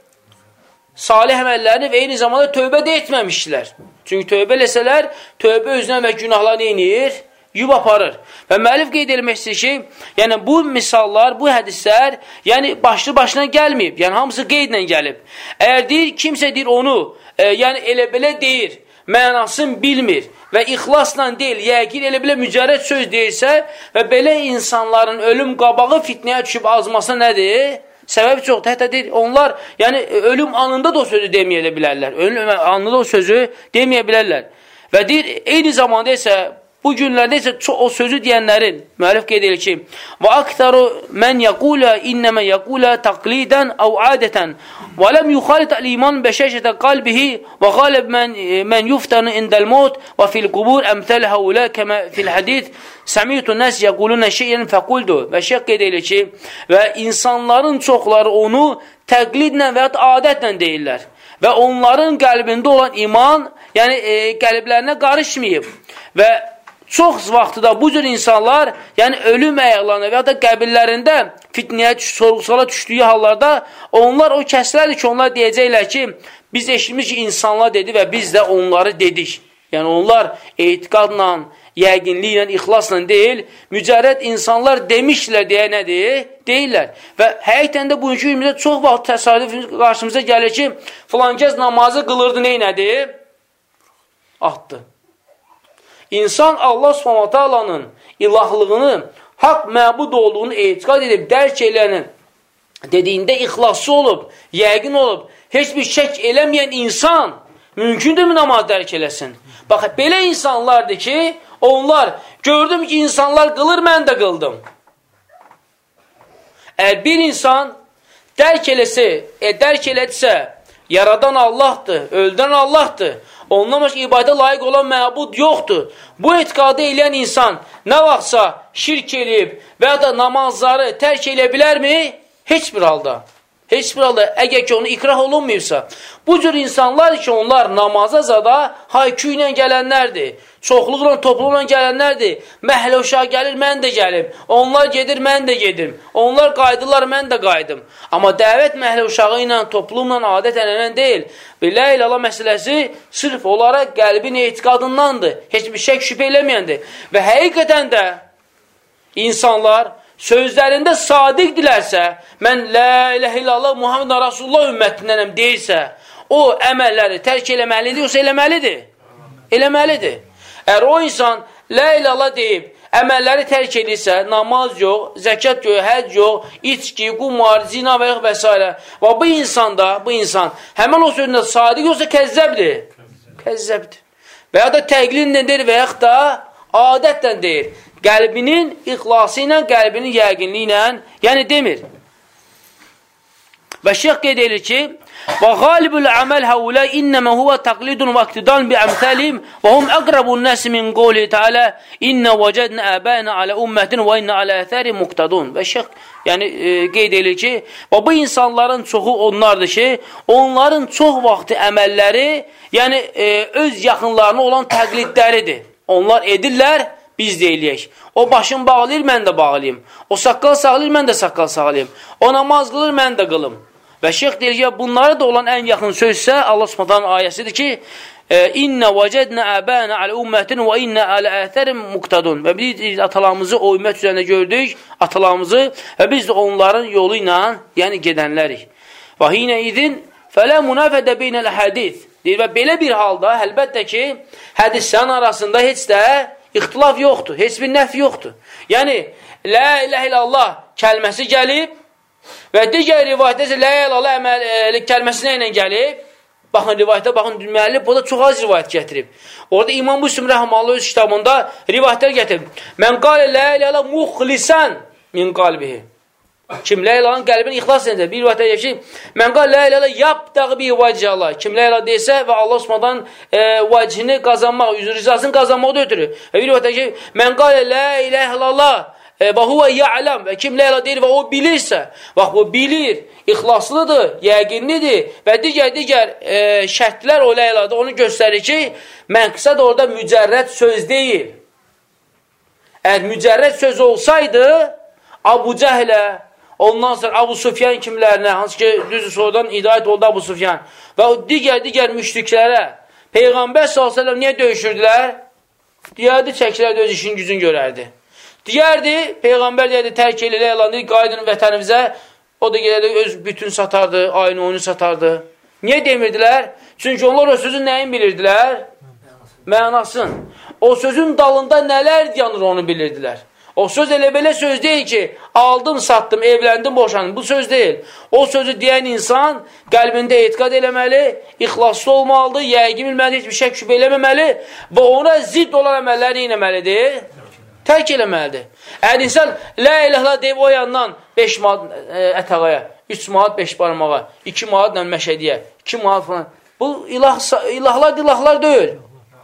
Salih əməllərini və eyni zamanda tövbə də etməmişdilər. Çünki tövbə eləsələr, tövbə özünə və günahlar neyinir? Yub aparır. Və müəllif qeyd etmək istəyir ki, yəni bu misallar, bu hədislər, yəni başlı-başına gəlməyib, yəni hamısı qeydlə gəlib. Əgər deyir, kimsə deyir onu, yəni elə belə deyir, mənasını bilmir və ixlasla deyil, yəqin elə belə mücərrəd söz deyilsə və belə insanların ölüm qabağı fitnəyə düşüb azmasına nədir? Səbəbi çoxdur. Hətta deyir, onlar yəni ölüm anında da o sözü deməyə bilərlər. Ölüm anında o sözü deməyə bilərlər. Və deyir, eyni zamanda isə bu günlərdə isə o sözü deyənlərin, müəllif qeyd edir ki, və aktaru mən yəqulə innəmə yəqulə taqlidən əv adətən və ləm yuxalit əl-iman bəşəşətə qalbihi və qalib mən yuftanı indəl mut və fil qubur əmtəl həulə kəmə fil hədid səmiyyətun nəs yəqulunə şeyən fəquldu. Və şeyh qeyd edir ki, və insanların çoxları onu təqlidlə və ya adətlə deyirlər və onların qəlbində olan iman, yəni qəlblərinə qarışmayıb və çox vaxtda bu cür insanlar, yəni ölüm əyaqlarına və ya da qəbirlərində fitnəyə, sorğu-suala düşdüyü hallarda onlar o kəslərdir ki, onlar deyəcəklər ki, biz eşitmiş ki, insanlar dedi və biz də onları dedik. Yəni onlar etiqadla, yəqinliklə, ixlasla deyil, mücərrəd insanlar demişlər deyə nədir? Deyirlər. Və həqiqətən də bugünkü günümüzdə çox vaxt təsadüf qarşımıza gəlir ki, filan kəs namazı qılırdı, nədir? Atdı. İnsan Allah Subhanahu ilahlığını, haqq məbud olduğunu etiqad edib, dərk eləyənin dediyində ixlaslı olub, yəqin olub, heç bir şək eləməyən insan mümkündürmü namaz dərk eləsin? Bax, belə insanlardır ki, onlar, gördüm ki, insanlar qılır, mən də qıldım. Əgər bir insan dərk elədirsə, yaradan Allahdır, öldürən Allahdır, ondan başqa ibadətə layiq olan məbud yoxdur. Bu etiqadı eləyən insan nə vaxtsa şirk eləyib və ya da namazları tərk eləyə bilərmi? Heç bir halda. Heç bir halda, əgər ki, onu ikrah olunmayıbsa. Bu cür insanlar ki, onlar namaza zada haykü ilə gələnlərdir. Çoxluqla, toplumla gələnlərdir. Məhlə uşaq gəlir, mən də gəlim. Onlar gedir, mən də gedim. Onlar qaydılar, mən də qaydım. Amma dəvət məhlə uşağı ilə, toplumla, adət ənənən deyil. La ilahe məsələsi sırf olaraq qəlbin etiqadındandır. Heç bir şək şübhə eləməyəndir. Və həqiqətən də insanlar sözlərində sadiqdilərsə, mən la ilahe illallah Muhammed Rasulullah ümmətindənəm deyirsə, o əməlləri tərk eləməlidir, yoxsa eləməlidir? Eləməlidir. Əgər o insan la ilallah deyib, əməlləri tərk edirsə, namaz yox, zəkat yox, həc yox, içki, qumar, zina və yox və s. Və bu insan həmən o sözündə sadiq yoxsa kəzzəbdir? Kəzzəbdir. Və ya da təqlidlə deyir və yaxud da adətlə deyir. Qəlbinin ixlası ilə, qəlbinin yəqinliyi ilə, yəni demir. Və şeyh qeyd edir ki, Və qalibul əməl həulə innəmə huvə təqlidun və iqtidan bi əmtəlim və hum əqrabun nəsi min qovli tealə innə vəcədnə əbəyənə alə ümmətin və innə alə əthəri muqtadun. Və şeyh qeyd edir ki, və bu insanların çoxu onlardır ki, onların çox vaxtı əməlləri, yəni öz yaxınlarına olan təqlidləridir. Onlar edirlər, biz də eləyək. O başını bağlayır, mən də bağlayayım. O saqqal sağlayır, mən də saqqal sağlayayım. O namaz qılır, mən də qılım. Və şeyh deyir ki, bunlara da olan ən yaxın sözsə Allah Subhanahu ayəsidir ki, İnnə vəcədnə əbənə alə ümmətin və innə alə əthərin muqtadun. Və biz atalarımızı o ümmət üzərində gördük, atalarımızı və biz də onların yolu ilə, yəni gedənlərik. Və hinə idin fələ munafədə beynəl hədis. Deyir, və belə bir halda, əlbəttə ki, hədislərin arasında heç də ixtilaf yoxdur, heç bir nəf yoxdur. Yəni, la ilahe illallah kəlməsi gəlib və digər rivayətdə isə la ilahe illallah kəlməsi ilə gəlib. Baxın, rivayətə baxın, müəllif burada çox az rivayət gətirib. Orada İmam Müslim rəhməllah öz kitabında rivayətlər gətirib. Mən qalə la ilahe illallah muxlisan min qalbihi. Kim la ilahe qəlbini ixlas edəcək. Bir rivayətdə deyir ki, mən qalə la ilahe illallah yabtəq bi vəcəlallah. Kim la ilahe desə və Allah Subhanahu vəcihini qazanmaq, rızasını qazanmaq da ötürür. Və bir rivayətdə ki, mən qalə la ilahe illallah və huvə ya'lam və kim la ilahe deyir və o bilirsə, bax bu bilir, ixlaslıdır, yəqinlidir və digər şərtlər o la ilahədə onu göstərir ki, məqsəd orada mücərrəd söz deyil. Əgər mücərrəd söz olsaydı, Abu Cəhlə, ondan sonra Abu Sufyan kimlərinə, hansı ki, düzdür sonradan hidayət oldu Abu Sufyan və digər müşriklərə Peyğəmbər s.ə.v niyə döyüşürdülər? Deyərdi, çəkilər öz işin gücün görərdi. Deyərdi, Peyğəmbər deyərdi, tərk eləyə elandı, qaydın vətənimizə, o da gəlirdi, öz bütün satardı, ayını oyunu satardı. Niyə demirdilər? Çünki onlar o sözün nəyin bilirdilər? Mənasın. O sözün dalında nələr yanır onu bilirdilər. O söz elə belə söz deyil ki, aldım, satdım, evləndim, boşandım. Bu söz deyil. O sözü deyən insan qəlbində etiqad eləməli, ixlaslı olmalıdır, yəqin bilməli, heç bir şək şübhə eləməməli və ona zidd olan əməlləri eləməlidir? Tərk eləməlidir. Əgər insan la ilahə deyib o yandan 5 manat ətəqaya, 3 manat 5 barmağa, 2 manat məşədiyə, 2 manat falan. Bu ilahlar deyil.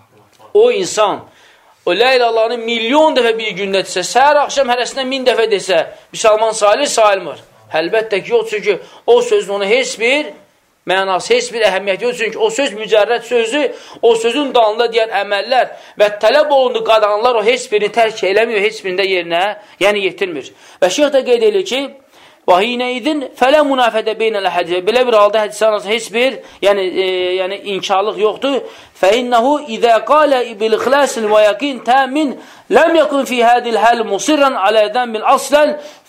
O insan, o la ilahlarını milyon dəfə bir gündə desə, səhər axşam hərəsindən 1000 dəfə desə, müsəlman sayılmır. Əlbəttə ki, yox, çünki o sözün ona heç bir mənası, heç bir əhəmiyyəti yox. Çünki o söz mücərrəd sözü, o sözün dalında deyən əməllər və tələb olunduğu qadanlar o heç birini tərk eləmiyor, heç birində yerinə, yəni yetirmir. Və şeyh də qeyd edir ki, وَهِينَ اِذٍ فَلَا مُنَافَدَ بَيْنَ الْحَدِيثِ. Belə bir halda hədislər arasında heç bir yəni inkarlıq yoxdur. فَإِنَّهُ اِذَا قَالَ بِالْخِلَاسِ الْوَيَقِينَ تَامٍ لَمْ يَكُنْ فِي هَذِي الْحَالِ مُصِرًا عَلَى ذَنْبٍ أَصْلًا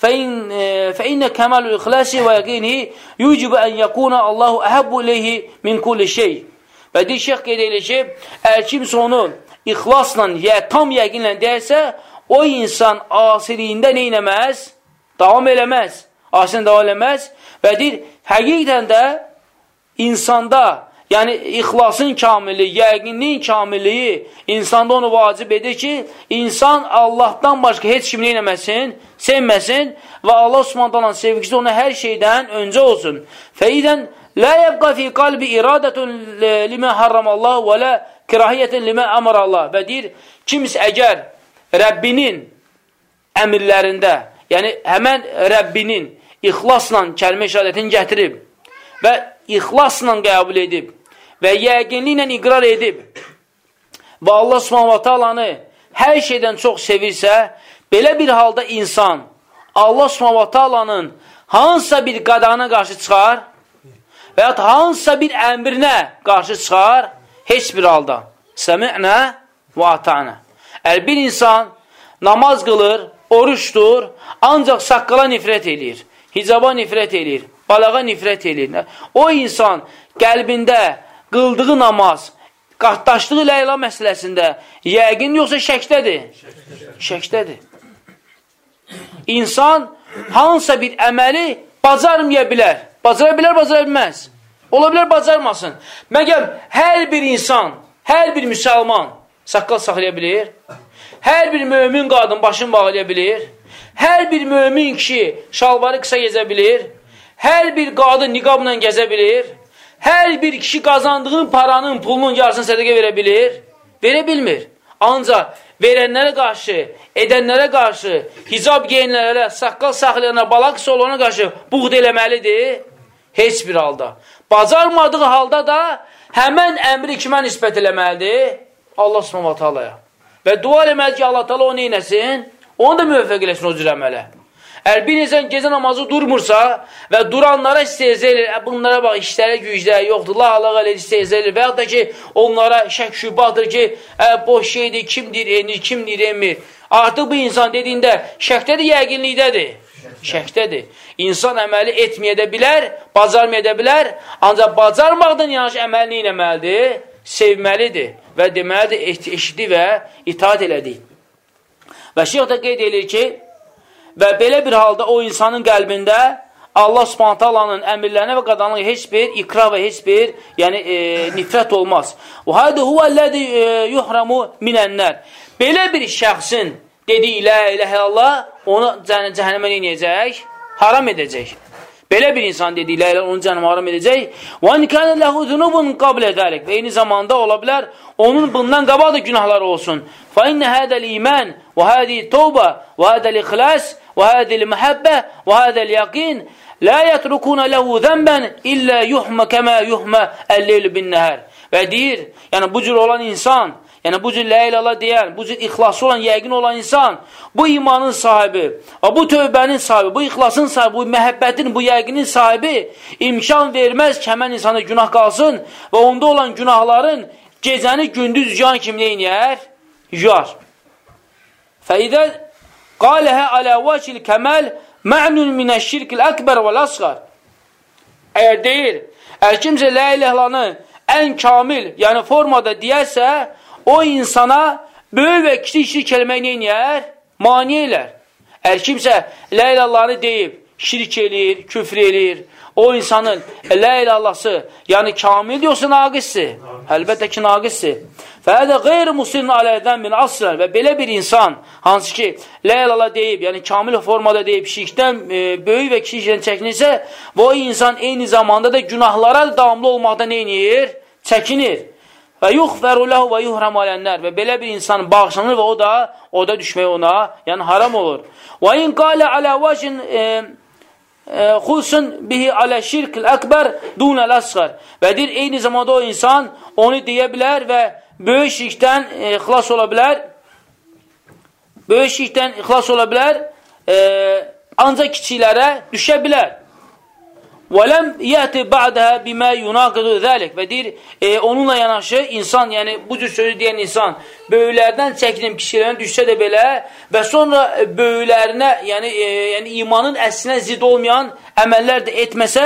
فَإِنَّ كَمَالُ الْإِخْلَاسِ وَيَقِينِهِ يُوجِبُ أَنْ يَكُونَ اللّٰهُ أَحَبُّ إِلَيْهِ مِنْ كُلِّ شَيْءٍ. Və deyir, şeyh qeyd edir ki, əgər kimsə onu ixlasla, tam yəqinlə deyərsə, o insan asiliyində neynəməz? Davam eləməz. Aslında davam eləməz və deyir, həqiqətən də insanda, yəni ixlasın kamilliyi, yəqinliyin kamilliyi insanda onu vacib edir ki, insan Allahdan başqa heç kim neynəməsin, sevməsin və Allah Subhanahu sevgisi ona hər şeydən öncə olsun. Fəidən la yabqa fi qalbi iradətun limə harramallah və la kirahiyyətun limə əmrallah. Və deyir, kimsə əgər Rəbbinin əmirlərində, yəni həmən Rəbbinin ixlasla kəlmə şəhadətini gətirib və ixlasla qəbul edib və yəqinliklə iqrar edib və Allah Subhanahu taalanı hər şeydən çox sevirsə, belə bir halda insan Allah Subhanahu taalanın hansısa bir qadağana qarşı çıxar və ya hansısa bir əmrinə qarşı çıxar, heç bir halda səmi'nə və ata'nə. Əgər bir insan namaz qılır, oruçdur, ancaq saqqala nifrət eləyir, hicaba nifrət eləyir, balağa nifrət eləyir. O insan qəlbində qıldığı namaz, qatdaşlığı la ilaha məsələsində yəqin yoxsa şəkdədir? Şəkdədir. İnsan hansısa bir əməli bacarmaya bilər. Bacara bilər, bacara bilməz. Ola bilər, bacarmasın. Məgər hər bir insan, hər bir müsəlman saqqal saxlaya bilir. Hər bir mömin qadın başını bağlaya bilir. Hər bir mömin kişi şalvarı qısa gəzə bilir. Hər bir qadın niqabla gəzə bilir. hər bir kişi qazandığın paranın, pulunun yarısını sədəqə verə bilir? Verə bilmir. Ancaq verənlərə qarşı, edənlərə qarşı, hicab geyinlərə, saqqal saxlayanlara, balaq solana qarşı buğd eləməlidir? Heç bir halda. Bacarmadığı halda da həmən əmri kimə nisbət eləməlidir? Allah subhanahu wa ta'alaya. Və dua eləməli ki, Allah ta'ala onu neynəsin? Onu da müvəffəq eləsin o cür əmələ. Əgər bir insan gecə namazı durmursa və duranlara istehzə edir, bunlara bax, işləri, gücləri yoxdur, Allah elə istehzə edir və yaxud da ki, onlara şək şübhadır ki, boş şeydir, kim deyir, kim deyir, emir. Artıq bu insan dediyində şəkdədir, yəqinlikdədir. Şəkdədir. İnsan əməli etməyə də bilər, bacarmaya da bilər, ancaq bacarmaqdan yanaşı əməli eləməlidir, sevməlidir və deməlidir, eşitdi və itaat elədi. Və şeyh də qeyd edir ki, və belə bir halda o insanın qəlbində Allah subhanahu ta'alanın əmirlərinə və qadağalarına heç bir ikrah və heç bir nifrət olmaz. Və hədə huvəlləzi yuhramu minənlər. Belə bir şəxsin dediyi la ilahe illallah onu cəhənnəmə neyəcək? Haram edəcək. Belə bir insan dediyi la ilahe onu cəhənnəmə haram edəcək. Və nikənə ləhu zunubun qablə dəlik. Və eyni zamanda ola bilər, onun bundan qabaq da günahları olsun. Fə innə hədəl iman və hədi tövbə və hədəl ixlas və hədəl məhəbbə və hədəl yaqin la yetrukuna ləhu zənbən illə yuhmə kəmə yuhmə əlleyl bin nəhər. Və deyir, yəni bu cür olan insan, yəni bu cür la ilallah deyən, bu cür ixlası olan, yəqin olan insan, bu imanın sahibi, bu tövbənin sahibi, bu ixlasın sahibi, bu məhəbbətin, bu yəqinin sahibi imkan verməz ki, həmən insana günah qalsın və onda olan günahların gecəni gündüz yan kimi neynəyər? Yar. Fəidə qaləhə alə vəkil kəməl mə'nun minəşşirkil əkbər vəl-əsğar. Əgər deyir, əgər kimsə la ilahlanı ən kamil, yəni formada deyərsə, o insana böyük və kiçik şirk eləmək neynəyər? Mani elər. Əgər kimsə la ilahlanı deyib, şirk eləyir, küfr eləyir, o insanın la ilahlısı, yəni kamil yoxsa naqisdir? Əlbəttə ki, naqisdir. Fəhədə qeyri-muslimin alədən min aslan və belə bir insan, hansı ki, la ilallah deyib, yəni kamil formada deyib, şirkdən böyük və kiçik şirkdən çəkinirsə, və o insan eyni zamanda da günahlara davamlı olmaqda neynir? Çəkinir. Və yuxfəru ləhu və yuhram alənlər və belə bir insan bağışlanır və o da düşmək ona, yəni haram olur. Və in qalə alə vəcin xulsun bihi alə şirkil əkbər dunəl əsğər və deyir, eyni zamanda o insan onu deyə bilər və böyük şirkdən xilas ola bilər, ancaq kiçiklərə düşə bilər. وَلَمْ يَأْتِ بَعْدَهَا بِمَا يُنَاقِدُ ذَلِكَ və deyir, onunla yanaşı insan, yəni bu cür sözü deyən insan böyüklərdən çəkinib kişilərdən düşsə də belə və sonra böyüklərinə, yəni imanın əslinə zid olmayan əməllər də etməsə,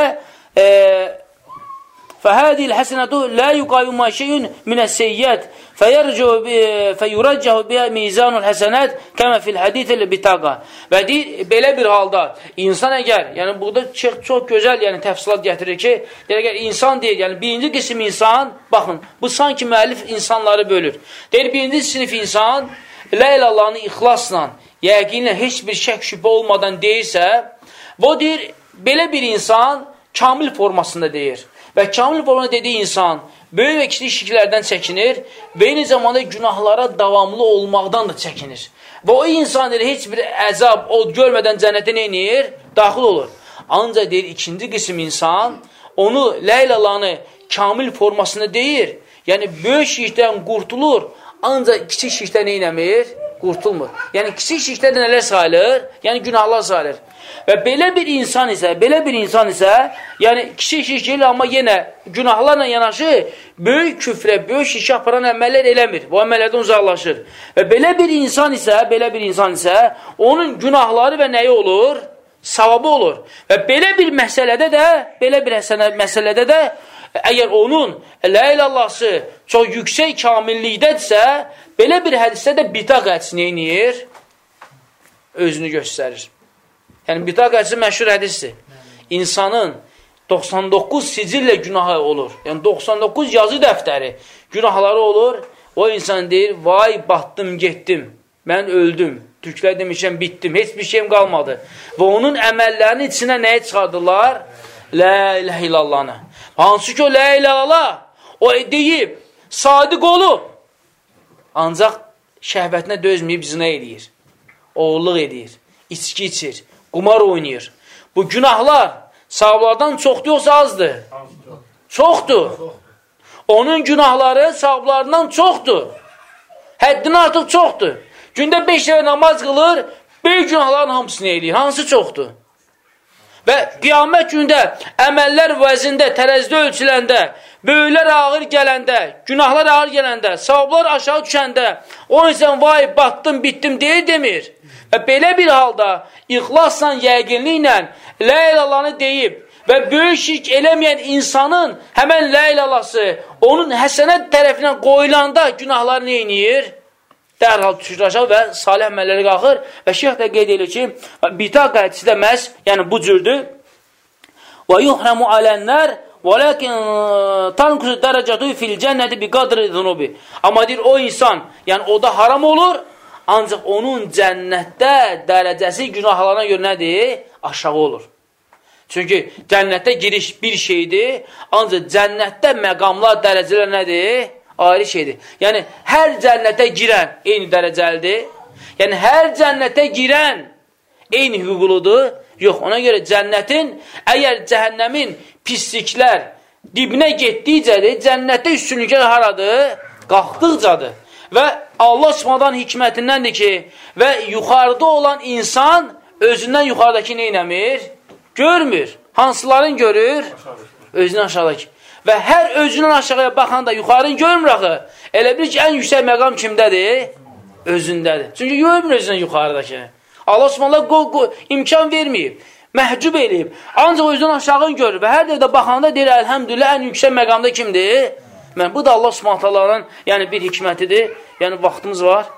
فَهَذِي الْحَسَنَةُ لَا يُقَاوِمَا شَيْءٌ مِنَ السَّيِّئَاتِ فَيُرَجَّهُ بِهَا مِيزَانُ الْحَسَنَاتِ كَمَا فِي الْحَدِيثِ الْبِتَاقَةِ və deyir, belə bir halda insan əgər, yəni burada çox gözəl təfsilat gətirir ki, əgər insan deyir, yəni birinci qism insan, baxın, bu sanki müəllif insanları bölür. Deyir, birinci sinif insan la ilallahını ixlasla, yəqinlə heç bir şək şübhə olmadan deyirsə, bu deyir, belə bir insan kamil formasında deyir. Və kamil formada dediyi insan böyük və kiçik şirklərdən çəkinir və eyni zamanda günahlara davamlı olmaqdan da çəkinir. Və o insan deyir, heç bir əzab, od görmədən cənnətə neynir? Daxil olur. Ancaq deyir, ikinci qism insan onu la ilallahını kamil formasında deyir. Yəni, böyük şirkdən qurtulur, ancaq kiçik şirkdən neynəmir? Qurtulmur. Yəni, kiçik şirkdə nələr sayılır? Yəni, günahlar sayılır. Və belə bir insan isə, yəni kiçik şirk elə, amma yenə günahlarla yanaşı böyük küfrə, böyük şirkə aparan əməllər eləmir. Bu əməllərdən uzaqlaşır. Və belə bir insan isə, onun günahları və nəyi olur? Savabı olur. Və belə bir məsələdə də, əgər onun la ilallahsı çox yüksək kamillikdədirsə, belə bir hədisdə də bitaq hədisi neynir? Özünü göstərir. Yəni, bitaq hədisi məşhur hədisdir. İnsanın 99 sicillə günahı olur. Yəni, 99 yazı dəftəri günahları olur. O insan deyir, vay, batdım, getdim, mən öldüm, türklər demişəm, bitdim, heç bir şeyim qalmadı. Və onun əməllərinin içinə nəyə çıxardırlar? La ilahe illallahını. Hansı ki o la ilahe illallah o deyib, sadiq olub. Ancaq şəhvətinə dözməyib zina edir. Oğulluq edir. İçki içir. Qumar oynayır. Bu günahlar savablardan çoxdur yoxsa azdır? Çoxdur. Onun günahları savablarından çoxdur. Həddini artıq çoxdur. Gündə 5 dəfə namaz qılır, böyük günahların hamısını eləyir. Hansı çoxdur? Və qiyamət gündə əməllər vəzində, tərəzidə ölçüləndə, böyüklər ağır gələndə, günahlar ağır gələndə, savablar aşağı düşəndə, o insan vay, batdım, bitdim deyir, demir. Və belə bir halda ixlasla, yəqinliklə la ilallahını deyib və böyük şirk eləməyən insanın həmən la ilallahı onun həsənət tərəfindən qoyulanda günahları neyniyir? Dərhal düşür aşağı və salih əməlləri qalxır və şeyh də qeyd edir ki, bitaq qədisi də məhz, yəni bu cürdür. Və yuhramu alənlər və ləkin tanqusu dərəcətu fil cənnəti bi qadri zunubi. Amma deyir, o insan, yəni o da haram olur, ancaq onun cənnətdə dərəcəsi günahlarına görə nədir? Aşağı olur. Çünki cənnətdə giriş bir şeydir, ancaq cənnətdə məqamlar, dərəcələr nədir? Ayrı şeydir. Yəni, hər cənnətə girən eyni dərəcəlidir. Yəni, hər cənnətə girən eyni hüquqludur. Yox, ona görə cənnətin, əgər cəhənnəmin pisliklər dibinə getdikcədir, cənnətdə üstünlüklər haradır? Qalxdıqcadır. Və Allah Subhanahu hikmətindəndir ki, və yuxarıda olan insan özündən yuxarıdakı neynəmir? Görmür. Hansıların görür? Özündən aşağıdakı. Və hər özündən aşağıya baxanda yuxarını görmür axı. Elə bilir ki, ən yüksək məqam kimdədir? Özündədir. Çünki görmür özündən yuxarıdakı. Allah Subhanahu imkan verməyib, məhcub eləyib. Ancaq özündən aşağını görür və hər dəfə baxanda deyir, əlhəmdülillah, ən yüksək məqamda kimdir? Bu da Allah Subhanahu yəni bir hikmətidir. Yəni vaxtımız var.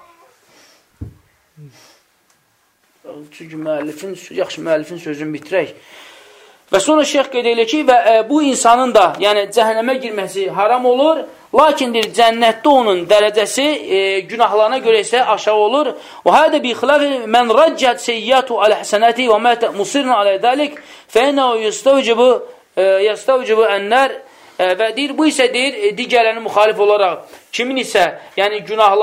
Çünki yaxşı müəllifin sözünü bitirək. Və sonra şeyh qeyd edir ki, və bu insanın da, yəni cəhənnəmə girməsi haram olur, lakin deyir, cənnətdə onun dərəcəsi günahlarına görə isə aşağı olur. Və hədə bi xilafi mən rəccət seyyatu alə-həsənəti və mətə musirun alə-dəlik fəinəu yəstəvcibu ənlər və deyir, bu isə deyir, digərlərini müxalif olaraq kimin isə, yəni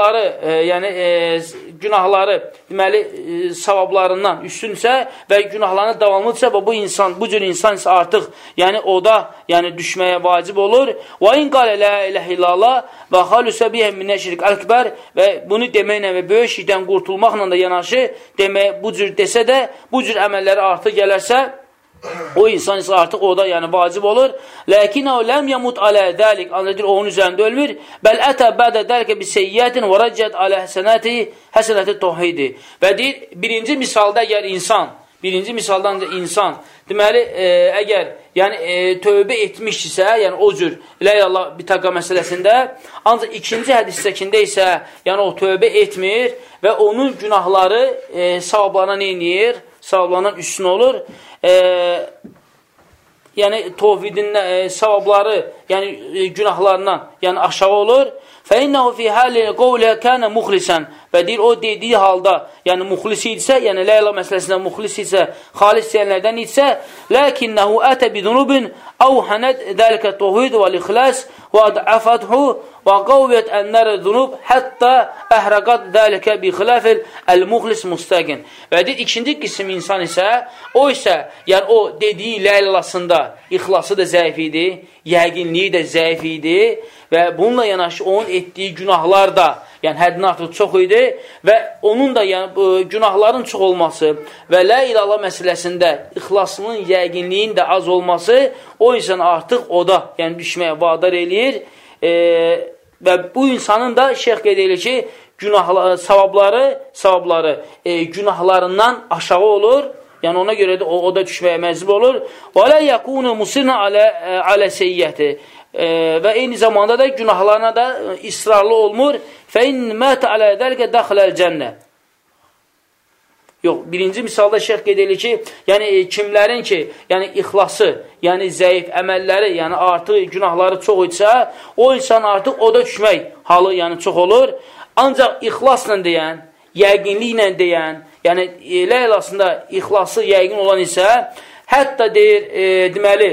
günahları deməli, savablarından üstünsə və günahlarına davamlıdırsa və bu cür insan isə artıq, yəni o da yəni düşməyə vacib olur. Və in qalə la ilahe illallah və xalüsə bihə minə şirk əkbər və bunu deməklə və böyük şirkdən qurtulmaqla da yanaşı demək, bu cür desə də, bu cür əməlləri artıq gələrsə, o insan isə artıq o da yəni vacib olur. Ləkin o ləm yamut alə dəlik, anladır, onun üzərində ölmür. Bəl ətə bədə dəlikə bi seyyətin və rəccət alə həsənəti tohidi. Və deyir, birinci misalda əgər insan, birinci misaldan da insan, deməli, əgər yəni tövbə etmişsə, yəni o cür la ilallah bitaqa məsələsində, ancaq ikinci hədisdəkində isə, yəni o tövbə etmir və onun günahları savablarına neynir? Savablarından üstün olur. Yəni tovhidin savabları, yəni günahlarından, yəni aşağı olur. فَاِنَّهُ فِي حَالِ قَوْلِهَ كَانَ مُخْلِسًا və deyir, o dediyi halda, yəni muxlis idisə, yəni la ilah məsələsində muxlis isə, xalis deyənlərdən idisə, لَكِنَّهُ أَتَ بِذُنُوبٍ أَوْحَنَتْ ذَلِكَ التَّوْحِيدُ وَالْإِخْلَاسِ وَأَضْعَفَتْهُ وَقَوْيَتْ أَنَّرَ الذُّنُوبِ حَتَّى أَحْرَقَتْ ذَلِكَ بِخِلَافِ الْمُخْلِسِ مُسْتَقِنِ və deyir, ikinci qism insan isə, o isə, yəni o dediyi la ilahsında ixlası da zəif idi, yəqinliyi də zəif idi və bununla yanaşı onun etdiyi günahlar da, yəni həddin artıq çox idi və onun da yəni, günahların çox olması və la ilallah məsələsində ixlasının, yəqinliyin də az olması o insan artıq o da yəni düşməyə vadar eləyir və bu insanın da şeyh qeyd edir ki, savabları günahlarından aşağı olur. Yəni ona görə də o da düşməyə məcbur olur. Və la yakunu musirna alə seyyəti və eyni zamanda da günahlarına da israrlı olmur. Fəin mətə alə dəlikə daxiləl cənnə. Yox, birinci misalda şeyh qeyd edir ki, yəni kimlərin ki, yəni ixlası, yəni zəif əməlləri, yəni artıq günahları çox etsə, o insan artıq o da düşmək halı yəni çox olur. Ancaq ixlasla deyən, yəqinliklə deyən, yəni la ilasında ixlası yəqin olan isə Hətta deyir, deməli,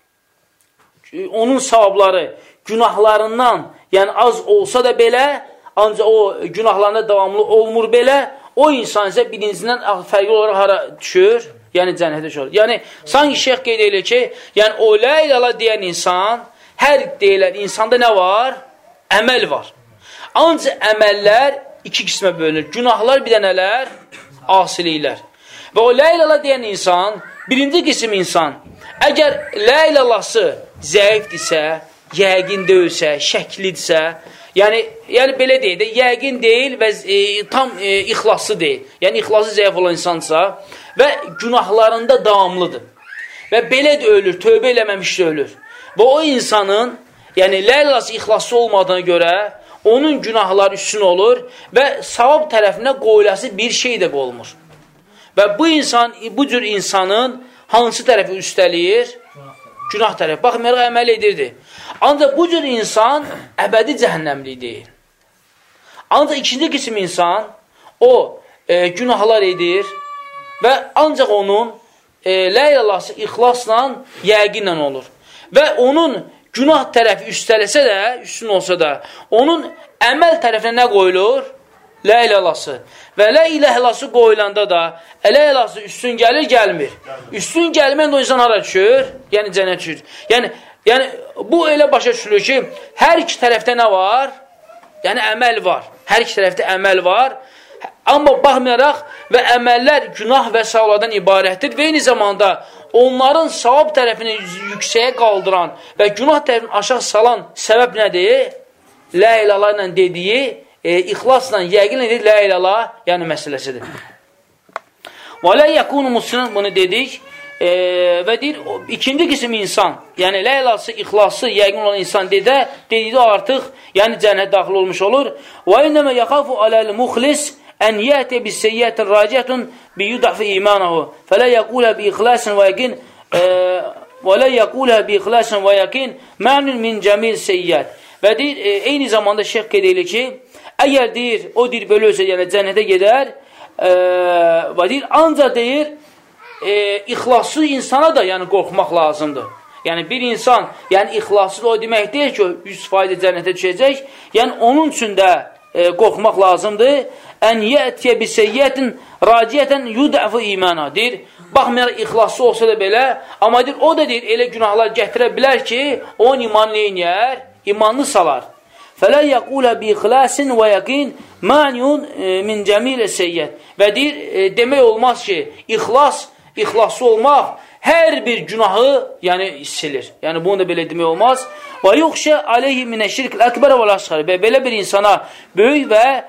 onun savabları günahlarından, yəni az olsa da belə, ancaq o günahlarında davamlı olmur belə, o insan isə birincindən fərqli olaraq hara düşür? Yəni cənnətə düşür. Yəni, sanki şeyx qeyd edir ki, yəni o la ilaha deyən insan, hər deyilən insanda nə var? Əməl var. Ancaq əməllər iki qismə bölünür. Günahlar bir dənələr, asiliklər. Və o la ilaha deyən insan, birinci qism insan, əgər la ilahası zəifdirsə, yəqin deyilsə, şəklidirsə, yəni belə deyil də, yəqin deyil və tam ixlaslı deyil. Yəni, ixlası zəif olan insansa və günahlarında davamlıdır. Və belə də ölür, tövbə eləməmiş də ölür. Və o insanın, yəni, la ilahası ixlaslı olmadığına görə, onun günahları üstün olur və savab tərəfinə qoyulası bir şey də qoyulmur. Və bu cür insanın hansı tərəfi üstəliyir? Günah tərəfi. Baxmayaraq, əməl edirdi. Ancaq bu cür insan əbədi cəhənnəmli deyil. Ancaq ikinci qism insan, o günahlar edir və ancaq onun la ilahası ixlasla, yəqinlə olur. Və onun günah tərəfi üstələsə də, üstün olsa da, onun əməl tərəfinə nə qoyulur? La ilahası. Və la ilahası qoyulanda da, la ilahası üstün gəlir, gəlmir. Üstün gəlməyəndə o insan hara düşür? Yəni, cənnət düşür. Yəni, bu elə başa düşülür ki, hər iki tərəfdə nə var? Yəni, əməl var. Hər iki tərəfdə əməl var. Amma baxmayaraq və əməllər günah və savablardan ibarətdir və eyni zamanda onların savab tərəfini yüksəyə qaldıran və günah tərəfini aşağı salan səbəb nədir? La ilaha ilə dediyi, ixlasla, yəqinlə deyir, la ilaha, yəni məsələsidir. Və la yakunu muslimin, bunu dedik və deyir, ikinci qism insan, yəni la ilahası, ixlaslı, yəqin olan insan dediyi artıq, yəni cənnət daxil olmuş olur. Və innəmə yaxafu aləl muxlis ən yətə bis seyyətin raciyətun bi yudəfi imanahu fələ yəqulə bi ixlasin və yəqin və lə yəqulə bi ixlasin və yəqin mənun min cəmil seyyət. Və deyir, eyni zamanda şeyh qeyd edir ki, əgər deyir, o deyir, belə ölsə, yəni cənnətə gedər və deyir, ancaq deyir, ixlaslı insana da yəni qorxmaq lazımdır. Yəni, bir insan, yəni ixlaslı o demək deyil ki, 100% cənnətə düşəcək, yəni onun üçün də qorxmaq lazımdır. Ən yətiyə bi seyyətin raciyətən yudəfu imana. Deyir, baxmayaraq ixlaslı olsa da belə, amma deyir, o da deyir, elə günahlar gətirə bilər ki, onun imanı neynəyər? İmanlı salar. Fələ yəqulə bi ixlasin və yəqin maniun min cəmilə seyyət. Və deyir, demək olmaz ki, ixlaslı olmaq hər bir günahı yəni silir. Yəni, bunu da belə demək olmaz. Və yuxşə aleyhi minə şirkl əkbərə və ləşxəri. Belə bir insana böyük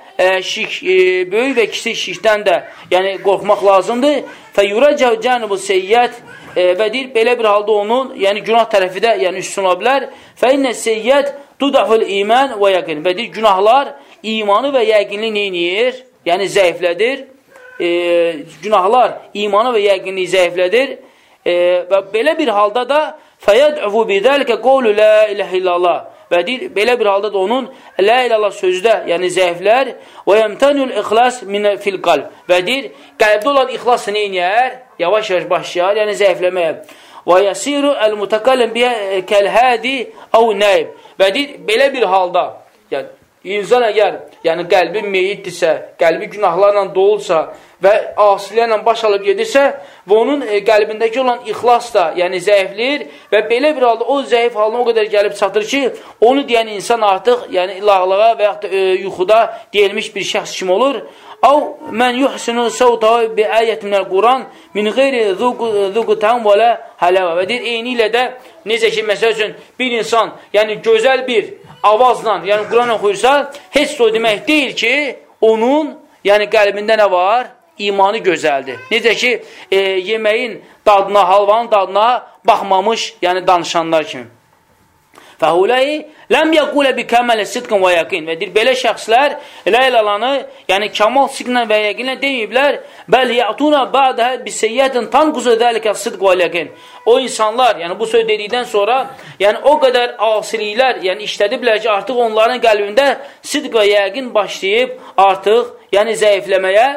və kiçik şirkdən də yəni, qorxmaq lazımdır. Fəyurəcəv cənubu seyyət və deyir, belə bir halda onun yəni, günah tərəfi də yəni, üstün ola bilər. Fəinnə seyyət tudaful iman və yəqin. Və deyir, günahlar imanı və yəqinli neyniyir? Yəni, zəiflədir. Günahlar imanı və yəqinliyi zəiflədir. Və belə bir halda da fəyəd'ufu bidəlikə qovlu la iləhə illallah. Və deyir, belə bir halda da onun la ilallah sözü də yəni zəiflər. Və yəmtənül ixlas fil qalb. Və deyir, qəlbdə olan ixlas neynəyər? Yavaş-yavaş başlayar, yəni zəifləməyə. Və yəsiru əl-mutakalləm biyyə kəl-hədi əv nəib. Və deyir, belə bir halda, yəni, insan əgər yəni, qəlbi meyitdirsə, qəlbi günahlarla dolursa və asilərlə baş alıb gedirsə və onun qəlbindəki olan ixlas da yəni, zəifləyir və belə bir halda o zəif halına o qədər gəlib çatır ki, onu deyən insan artıq yəni, ilahlığa və yaxud da yuxuda deyilmiş bir şəxs kim olur? Əv mən yuhsinu səvtağı bi ayət minəl Quran min qeyri zuqutən və lə hələvə. Və deyir, eyni ilə də necə ki, məsəl üçün bir insan yəni, gözəl bir avazla, yəni Quran oxuyursa, heç o demək deyil ki, onun yəni qəlbində nə var? İmanı gözəldir. Necə ki, yeməyin dadına, halvanın dadına baxmamış, yəni danışanlar kimi. Fəhulləyi ləm yəqulə bi kəmələ sidqin və yəqin. Və deyir, belə şəxslər la ilalanı, yəni kamal sidqinlə və yəqinlə deməyiblər, bəl yətuna ba'dəhə bi seyyətin tanquzu dəlikə sidq və yəqin. O insanlar, yəni bu söz dedikdən sonra, yəni o qədər asiliklər, yəni işlədiblər ki, artıq onların qəlbində sidq və yəqin başlayıb artıq, yəni zəifləməyə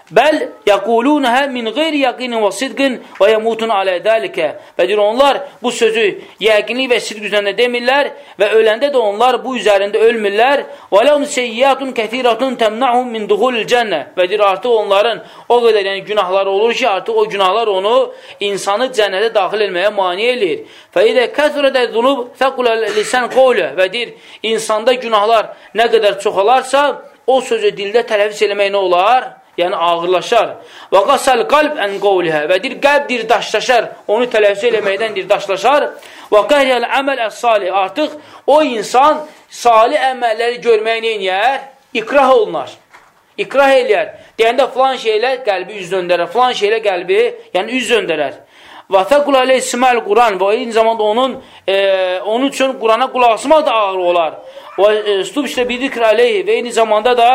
Bəl yəqulunəhə min qeyri yəqinin və sidqin və yəmutun alə dəlikə. Və deyir, onlar bu sözü yəqinlik və sidq üzərində demirlər və öləndə də onlar bu üzərində ölmürlər. Və ləhum seyyiyyatun kəthirətun təmna'hum min duxulil cənnə. Və deyir, artıq onların o qədər yəni günahları olur ki, artıq o günahlar onu insanı cənnətə daxil etməyə mane edir. Və edə kəthirədə zunub fəqulə lisən qovlə. Və deyir, insanda günahlar nə qədər çoxalarsa, o sözü dildə tələffüz eləmək nə olar? Yəni ağırlaşar. Və qasal qalb ən qovlihə. Və deyir, qəlb deyir, daşlaşar. Onu tələffüz eləməkdən deyir, daşlaşar. Və qəhriyəl əməl əs-salih. Artıq o insan salih əməlləri görməyi neynəyər? İkrah olunar. İkrah eləyər. Deyəndə filan şeylə qəlbi üz döndərər. Filan şeylə qəlbi, yəni üz döndərər. Və təqul əleyh isməl Quran. Və eyni zamanda onun üçün Qurana qulaq asmaq da ağır olar. Və stubşdə bir zikr əleyh. Və eyni zamanda da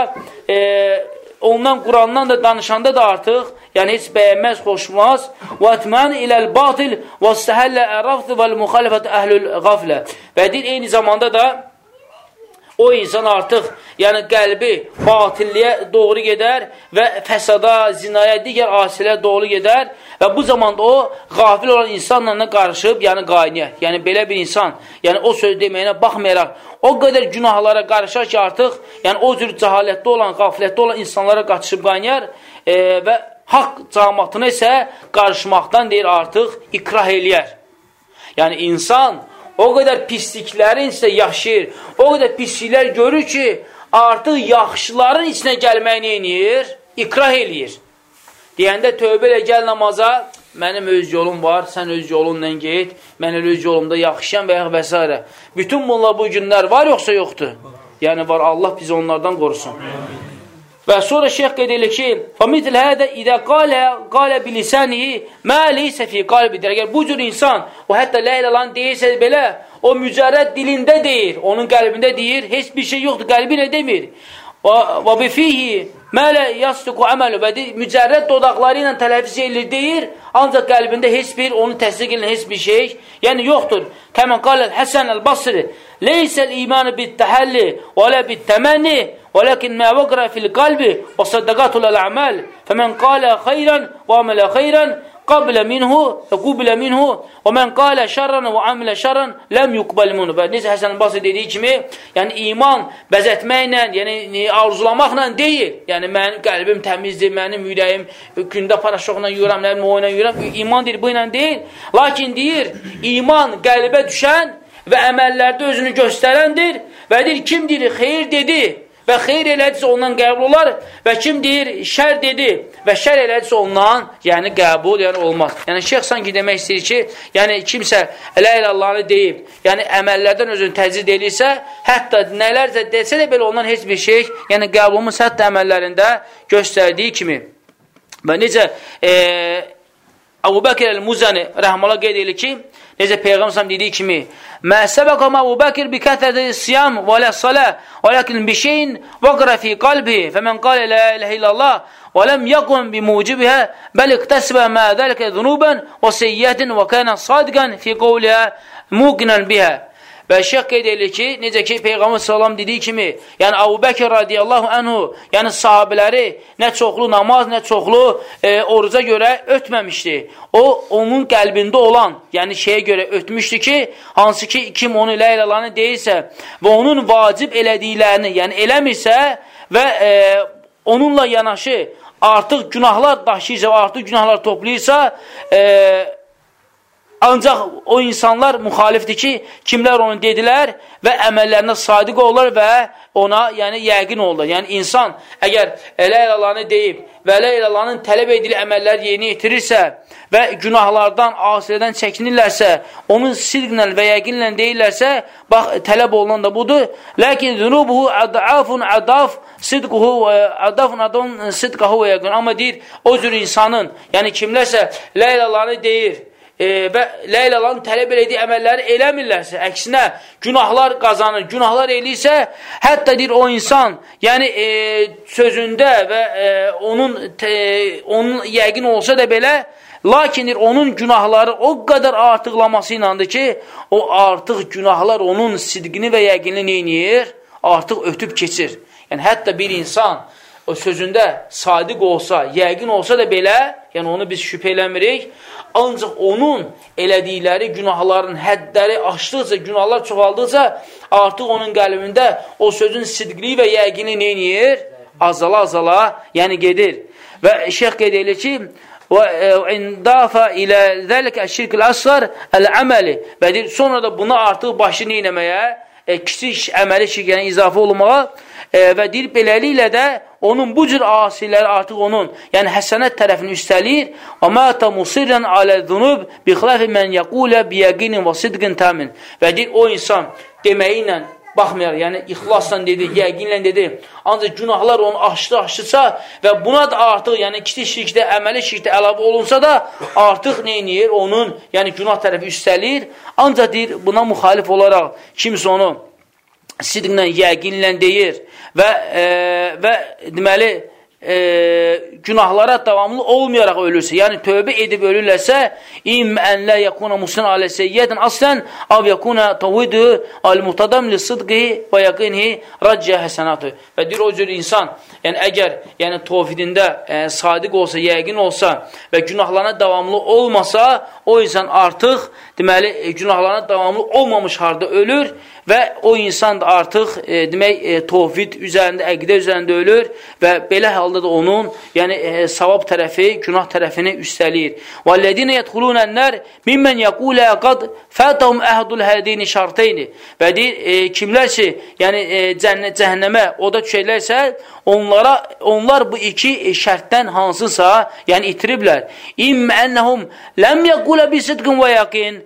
ondan Qurandan da danışanda da artıq, yəni heç bəyənməz, xoşmaz. Və etmən iləl batil və istəhəllə ərafdı və müxalifət əhlül qaflə. Və deyir, eyni zamanda da o insan artıq, yəni qəlbi batilliyə doğru gedər və fəsada, zinaya, digər asiləyə doğru gedər və bu zamanda o, qafil olan insanla qarışıb, yəni qaynayər. Yəni belə bir insan, yəni o söz deməyinə baxmayaraq, o qədər günahlara qarışar ki, artıq, yəni o cür cəhalətdə olan, qafilətdə olan insanlara qaçışıb qaynayar və haqq cəmatına isə qarışmaqdan deyir, artıq ikrah eləyər. Yəni insan o qədər pisliklərin içində yaşayır, o qədər pisliklər görür ki, artıq yaxşıların içinə gəlməyi neyinir? İkrah eləyir. Deyəndə tövbə elə gəl namaza, mənim öz yolum var, sən öz yolunla get, mən öz yolumda yaxşıyam və yaxud və s. Bütün bunlar bu günlər var yoxsa yoxdur? Yəni var, Allah bizi onlardan qorusun. Və sonra şeyh qeyd edir ki, فَمِثْلَ هَذَا إِذَا قَالَ بِلِسَانِهِ مَا لَيْسَ فِي قَلْبِدِر. Əgər bu cür insan, o hətta la ilə lan deyirsə belə, o mücərrəd dilində deyir, onun qəlbində deyir, heç bir şey yoxdur, qəlbi nə demir. وَبِفِيهِ مَا لَا يَصْدِقُ عَمَلُ. Və mücərrəd dodaqları ilə tələffüz edilir, deyir, ancaq qəlbində heç bir, onu təsdiq edən heç bir şey, yəni yoxdur. Kəmən qaləl Həsən əl-Basri, لَيْسَ الْإِيمَانُ بِالتَّحَلِّ وَلَا بِالتَّمَنِّ ولكن ما وقر في القلب وصدقات الأعمال فمن قال خيرا وعمل خيرا قبل منه ومن قال شرا وعمل شرا لم يقبل منه. Və necə Həsən Basri dediyi kimi, yəni iman bəzətməklə, yəni arzulamaqla deyil. Yəni mənim qəlbim təmizdir, mənim ürəyim gündə paraşoqla yuyuram, nərim oyuna yuyuram. İman deyir, bu ilə deyil. Lakin deyir, iman qəlbə düşən və əməllərdə özünü göstərəndir və deyir, kim deyir, xeyir dedi və xeyr elədisə ondan qəbul olar və kim deyir, şər dedi və şər elədisə ondan, yəni qəbul olmaz. Yəni şeyx sanki demək istəyir ki, yəni kimsə la ilallahını deyib, yəni əməllərdən özünü təcrid edirsə, hətta nələrsə desə də belə ondan heç bir şey, yəni qəbul olmaz, hətta əməllərində göstərdiyi kimi. Və necə Əbu Bəkir əl-Muzəni rəhməllah qeyd edir ki, necə Peyğəmbər dediyi kimi, mə səbəqəm Əbu Bəkir bi kəthəti siyam və lə salə və ləkin bi şeyin vəqrə fi qalbi fəmən qalə la iləhə illallah və ləm yəqun bi mucibihə bəl iqtəsbə mə dəlikə zunubən və seyyətin və kənə sadiqən fi qovliyə muqinən bihə. Və şeyh qeyd edir ki, necə ki Peyğəmbər sallam dediyi kimi, yəni Əbu Bəkir radiyallahu anhu, yəni sahabiləri nə çoxlu namaz, nə çoxlu oruca görə ötməmişdi. O, onun qəlbində olan, yəni şeyə görə ötmüşdü ki, hansı ki kim onu la ilahını deyirsə və onun vacib elədiklərini, yəni eləmirsə və onunla yanaşı artıq günahlar daşıyırsa və artıq günahlar toplayırsa, ancaq o insanlar müxalifdir ki, kimlər onu dedilər və əməllərinə sadiq olurlar və ona yəni yəqin olurlar. Yəni insan əgər la ilahını deyib və la ilahının tələb edilir əməlləri yerinə yetirirsə və günahlardan, asilədən çəkinirlərsə, onun sidqlə və yəqinlə deyirlərsə, bax, tələb olunan da budur. Lakin zunubuhu adafun adaf sidquhu və adafun adafun sidqahu və yəqin. Amma deyir, o cür insanın, yəni kimlərsə la ilahını deyir və la ilahın tələb elədiyi əməlləri eləmirlərsə, əksinə günahlar qazanır, günahlar eləyirsə, hətta deyir o insan, yəni sözündə və onun yəqin olsa da belə, lakin onun günahları o qədər artıqlaması iləndir ki, o artıq günahlar onun sidqini və yəqinini neyniyir? Artıq ötüb keçir. Yəni hətta bir insan o sözündə sadiq olsa, yəqin olsa da belə, yəni onu biz şübhə eləmirik, ancaq onun elədikləri günahların həddləri aşdıqca, günahlar çoxaldıqca, artıq onun qəlbində o sözün sidqliyi və yəqini neyniyir? Azala-azala, yəni gedir. Və şeyh qeyd edir ki, وَاِنْدَافَ اِلَى ذَلِكَ الشِّرْكِ الْأَصْغَرِ الْعَمَلِ Və deyir, sonra da buna artıq başı neynəməyə, kiçik əməli şirkəyə izafə olmağa və deyir, beləliklə də onun bu cür asiləri artıq onun, yəni həsənət tərəfini üstəlir. وَمَاتَ مُصِرًا عَلَى الذُّنُوبِ بِخْلَافِ مَنْ يَقُولَ بِيَقِينٍ وَصِدْقٍ تَامٍ Və deyir, o insan deməyi ilə baxmayaraq, yəni ixlasla dedi, yəqinlə dedi, ancaq günahlar onu aşdısa və buna da artıq, yəni kiçik şirkdə, əməli şirkdə əlavə olunsa da, artıq neyniyir? Onun, yəni günah tərəfi üstəlir, ancaq deyir, buna müxalif olaraq kimsə onu sidqlə, yəqinlə deyir və deməli, günahlara davamlı olmayaraq ölürsə, yəni tövbə edib ölürlərsə, İmmə ən lə yəkuna musin alə seyyədin aslən, av yəkuna tavidu al-muhtadam li sıdqihi və yəqinhi racciyə həsənatı. Və deyir, o cür insan, yəni əgər tovhidində sadiq olsa, yəqin olsa və günahlarına davamlı olmasa, o insan artıq, deməli, günahlarına davamlı olmamış harda ölür və o insan da artıq, demək, tovhid üzərində, əqidə üzərində ölür və belə halda da onun, yəni savab tərəfi, günah tərəfini üstəliyir. وَالَّذِينَ يَدْخُلُونَ النَّارِ مِمَّنْ يَقُولَ قَدْ فَاتَهُمْ أَهْدُ الْهَدِينِ شَرْتَيْنِ Və deyir, kimlər ki, yəni cəhənnəmə oda düşəklərsə, onlar bu iki şərtdən hansısa, yəni itiriblər. İmmə ennəhum ləm yəqulə bi sidqin və yəqin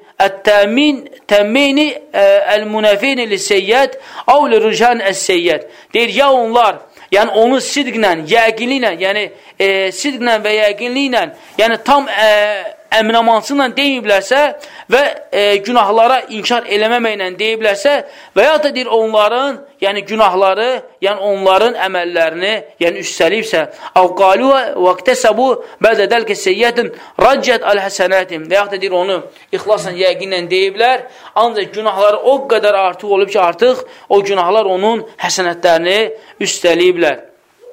təmmini əl-munəfini li-seyyət av li-rücan əs-seyyət. Deyir, ya onlar, yəni onu sidqlə, yəqinliklə, yəni sidqlə və yəqinliklə, yəni tam əminamansınla deyiblərsə və günahlara inkar eləməməklə deyiblərsə və ya da deyir onların, yəni günahları, yəni onların əməllərini, yəni üstəlibsə, avqalu və qtəsəbu bəzədəlkə seyyətin raccət əl-həsənətim və ya da deyir onu ixlasla, yəqinlə deyiblər, ancaq günahları o qədər artıq olub ki, artıq o günahlar onun həsənətlərini üstəliblər.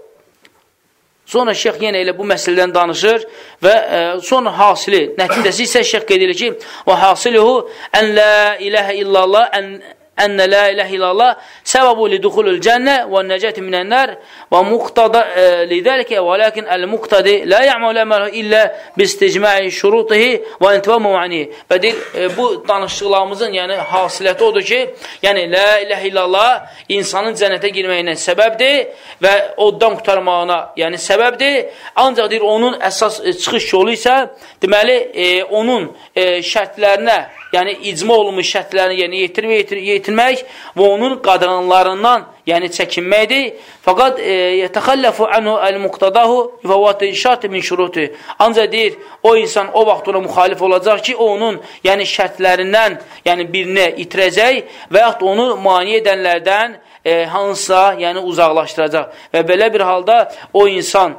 Sonra şeyx yenə elə bu məsələdən danışır və sonra hasili, nəticəsi isə şeyx qeyd edir ki, və hasiluhu ən la iləhə illallah, ənnə la iləhə illallah səbəbu liduxulul cənnə və nəcəti minənlər və muqtada lidəlikə və ləkin əl-muqtadi la ya'mələ mələ illə bisticmə'i şurutihi və intivamu məni. Və deyir, bu danışdıqlarımızın yəni hasiləti odur ki, yəni la iləhə illallah insanın cənnətə girməyinə səbəbdir və oddan qurtarmağına yəni səbəbdir. Ancaq deyir, onun əsas çıxış yolu isə deməli, onun şərtlərinə, yəni icma olunmuş şərtlərini yəni yetirmək və onun qadranlarından yəni çəkinməkdir. Fəqad yətəxəlləfu anhu əl-muqtadahu fəvətin şart min şurutu. Ancaq deyir, o insan o vaxt ona müxalif olacaq ki, o onun yəni şərtlərindən yəni birini itirəcək və yaxud onu mani edənlərdən hansısa yəni uzaqlaşdıracaq. Və belə bir halda o insan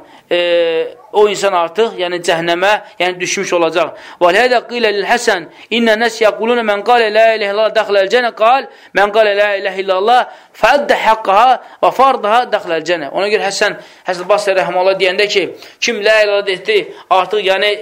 artıq yəni cəhənnəmə yəni düşmüş olacaq. Və hədə qilə lil-Həsən innə nəs yəquluna mən qalə la iləhə illallah dəxləl cənnə qal mən qalə la iləhə illallah fəddə haqqaha və fardaha dəxləl cənnə. Ona görə Həsən Basri rəhməllah deyəndə ki, kim la iləhə etdi, artıq yəni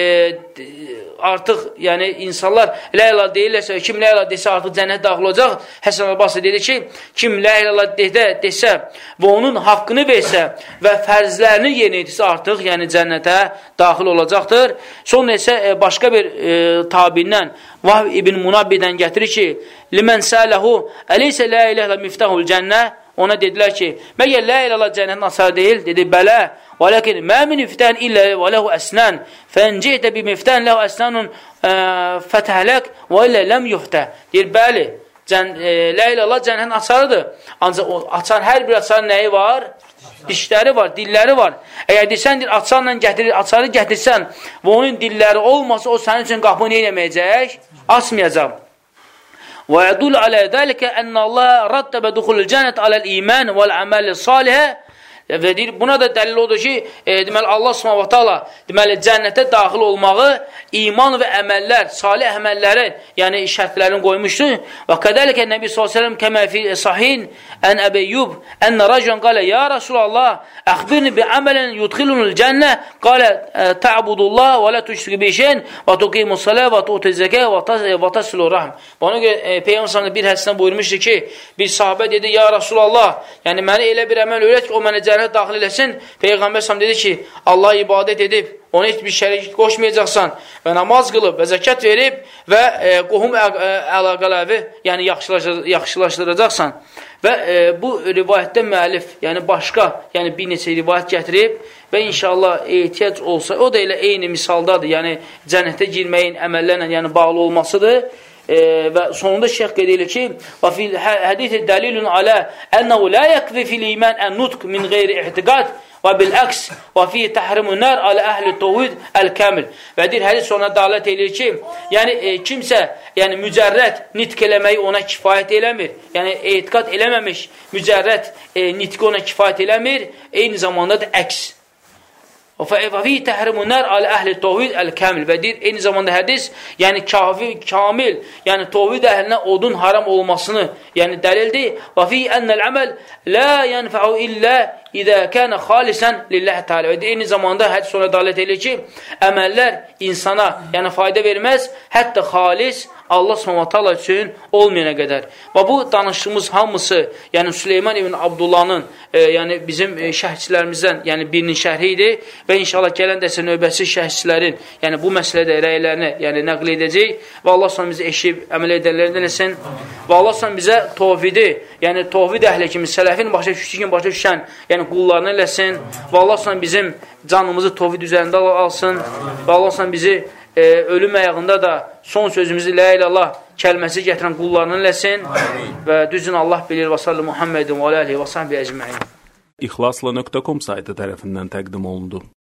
yəni insanlar la ilaha deyirlərsə, kim la ilaha desə artıq cənnət daxil olacaq. Həsən Basri dedi ki, kim la ilaha desə və onun haqqını versə və fərzlərini yerinə yetirsə artıq yəni cənnətə daxil olacaqdır. Sonra isə başqa bir tabiindən Vahb ibn Munabbidən gətirir ki, limən sələhu əleysə la iləhə miftahul cənnə. Ona dedilər ki, məgər la ilaha cənnətin açarı deyil? Dedi, bələ. Və ləkin mə min miftən illə və ləhu əsnən fəncəyətə bi miftən ləhu əsnənun fətəhələk və illə ləm yuhtə. Deyir, bəli, la ilaha cənnətin açarıdır. Ancaq o açar, hər bir açarın nəyi var? Dişləri var, dilləri var. Əgər desən, açarı gətirsən və onun dilləri olmasa, o sənin üçün qapını eləməyəcək, açmayacaq. ويدل على ذلك أن الله رتب دخول الجنة على الإيمان والعمل الصالح Və deyir, buna da dəlil odur ki, deməli, Allah Subhanahu va Taala deməli, cənnətə daxil olmağı iman və əməllər, salih əməllərin, yəni şərtlərini qoymuşdur. Və qədəlikə Nəbi s.ə.v kəmə fi sahin ən Əbəyyub ənə rəculən qalə, ya Rasulallah, əxbirni bi əmələn yudxilunul cənnə, qalə tə'budullah və lə tüşrik bi şeyən və tuqimus salə və tu'tiz zəkə və tasilur rahm. Ona görə Peyğəmbər bir hədisdən buyurmuşdu ki, bir sahabə dedi, ya Rasulallah, yəni məni elə bir əməl öyrət ki, o mənə cənnətə daxil eləsin. Peyğəmbər s.ə.v dedi ki, Allah ibadət edib, ona heç bir şərik qoşmayacaqsan və namaz qılıb və zəkat verib və qohum əlaqələri yəni yaxşılaşdıracaqsan. Və bu rivayətdə müəllif, yəni başqa, yəni bir neçə rivayət gətirib və inşallah ehtiyac olsa, o da elə eyni misaldadır, yəni cənnətə girməyin əməllərlə yəni bağlı olmasıdır. Və sonunda şeyh qeyd edir ki, və fil hədisi dəlilun alə ənəhu la yəkfi fil iman ən-nutq min qeyri ihtiqad və bil-əks və fi təhrimun nər alə əhli təvhid əl-kəmil. Və deyir, hədis ona dalət edir ki, yəni kimsə yəni mücərrəd nitq eləməyi ona kifayət eləmir. Yəni etiqad eləməmiş mücərrəd nitqi ona kifayət eləmir. Eyni zamanda da əks. Və fi təhrimun nər alə əhli təvhid əl-kəmil. Və deyir, eyni zamanda hədis, yəni kamil, yəni təvhid əhlinə odun haram olmasını yəni dəlildir. Və fi ənəl əməl la yənfəu illə İdə kənə xalisən lilləh təalə. Və eyni zamanda hədis ona dalət edir ki, əməllər insana yəni fayda verməz, hətta xalis Allah s.ə.v üçün olmayana qədər. Və bu danışdığımız hamısı, yəni Süleyman ibn Abdullahın, yəni bizim şərhçilərimizdən, yəni birinin şərhi idi və inşallah gələn dəsə növbəsi şərhçilərin, yəni bu məsələdə rəylərini yəni nəql edəcək və Allah s.ə.v bizi eşib əməl edənlərdən etsin və Allah s.ə.v bizə tovhidi, yəni tovhid əhli kimi, sələfin başa düşən, yəni qullarını eləsin və Allah s.ə.v bizim canımızı tovhid üzərində alsın və Allah s.ə.v bizi ölüm əyağında da son sözümüzü la ilallah kəlməsi gətirən qullarını eləsin və düzün Allah bilir və sallı Muhammedin və aləhi və sahbihi əcməin. İxlasla.com saytı tərəfindən təqdim olundu.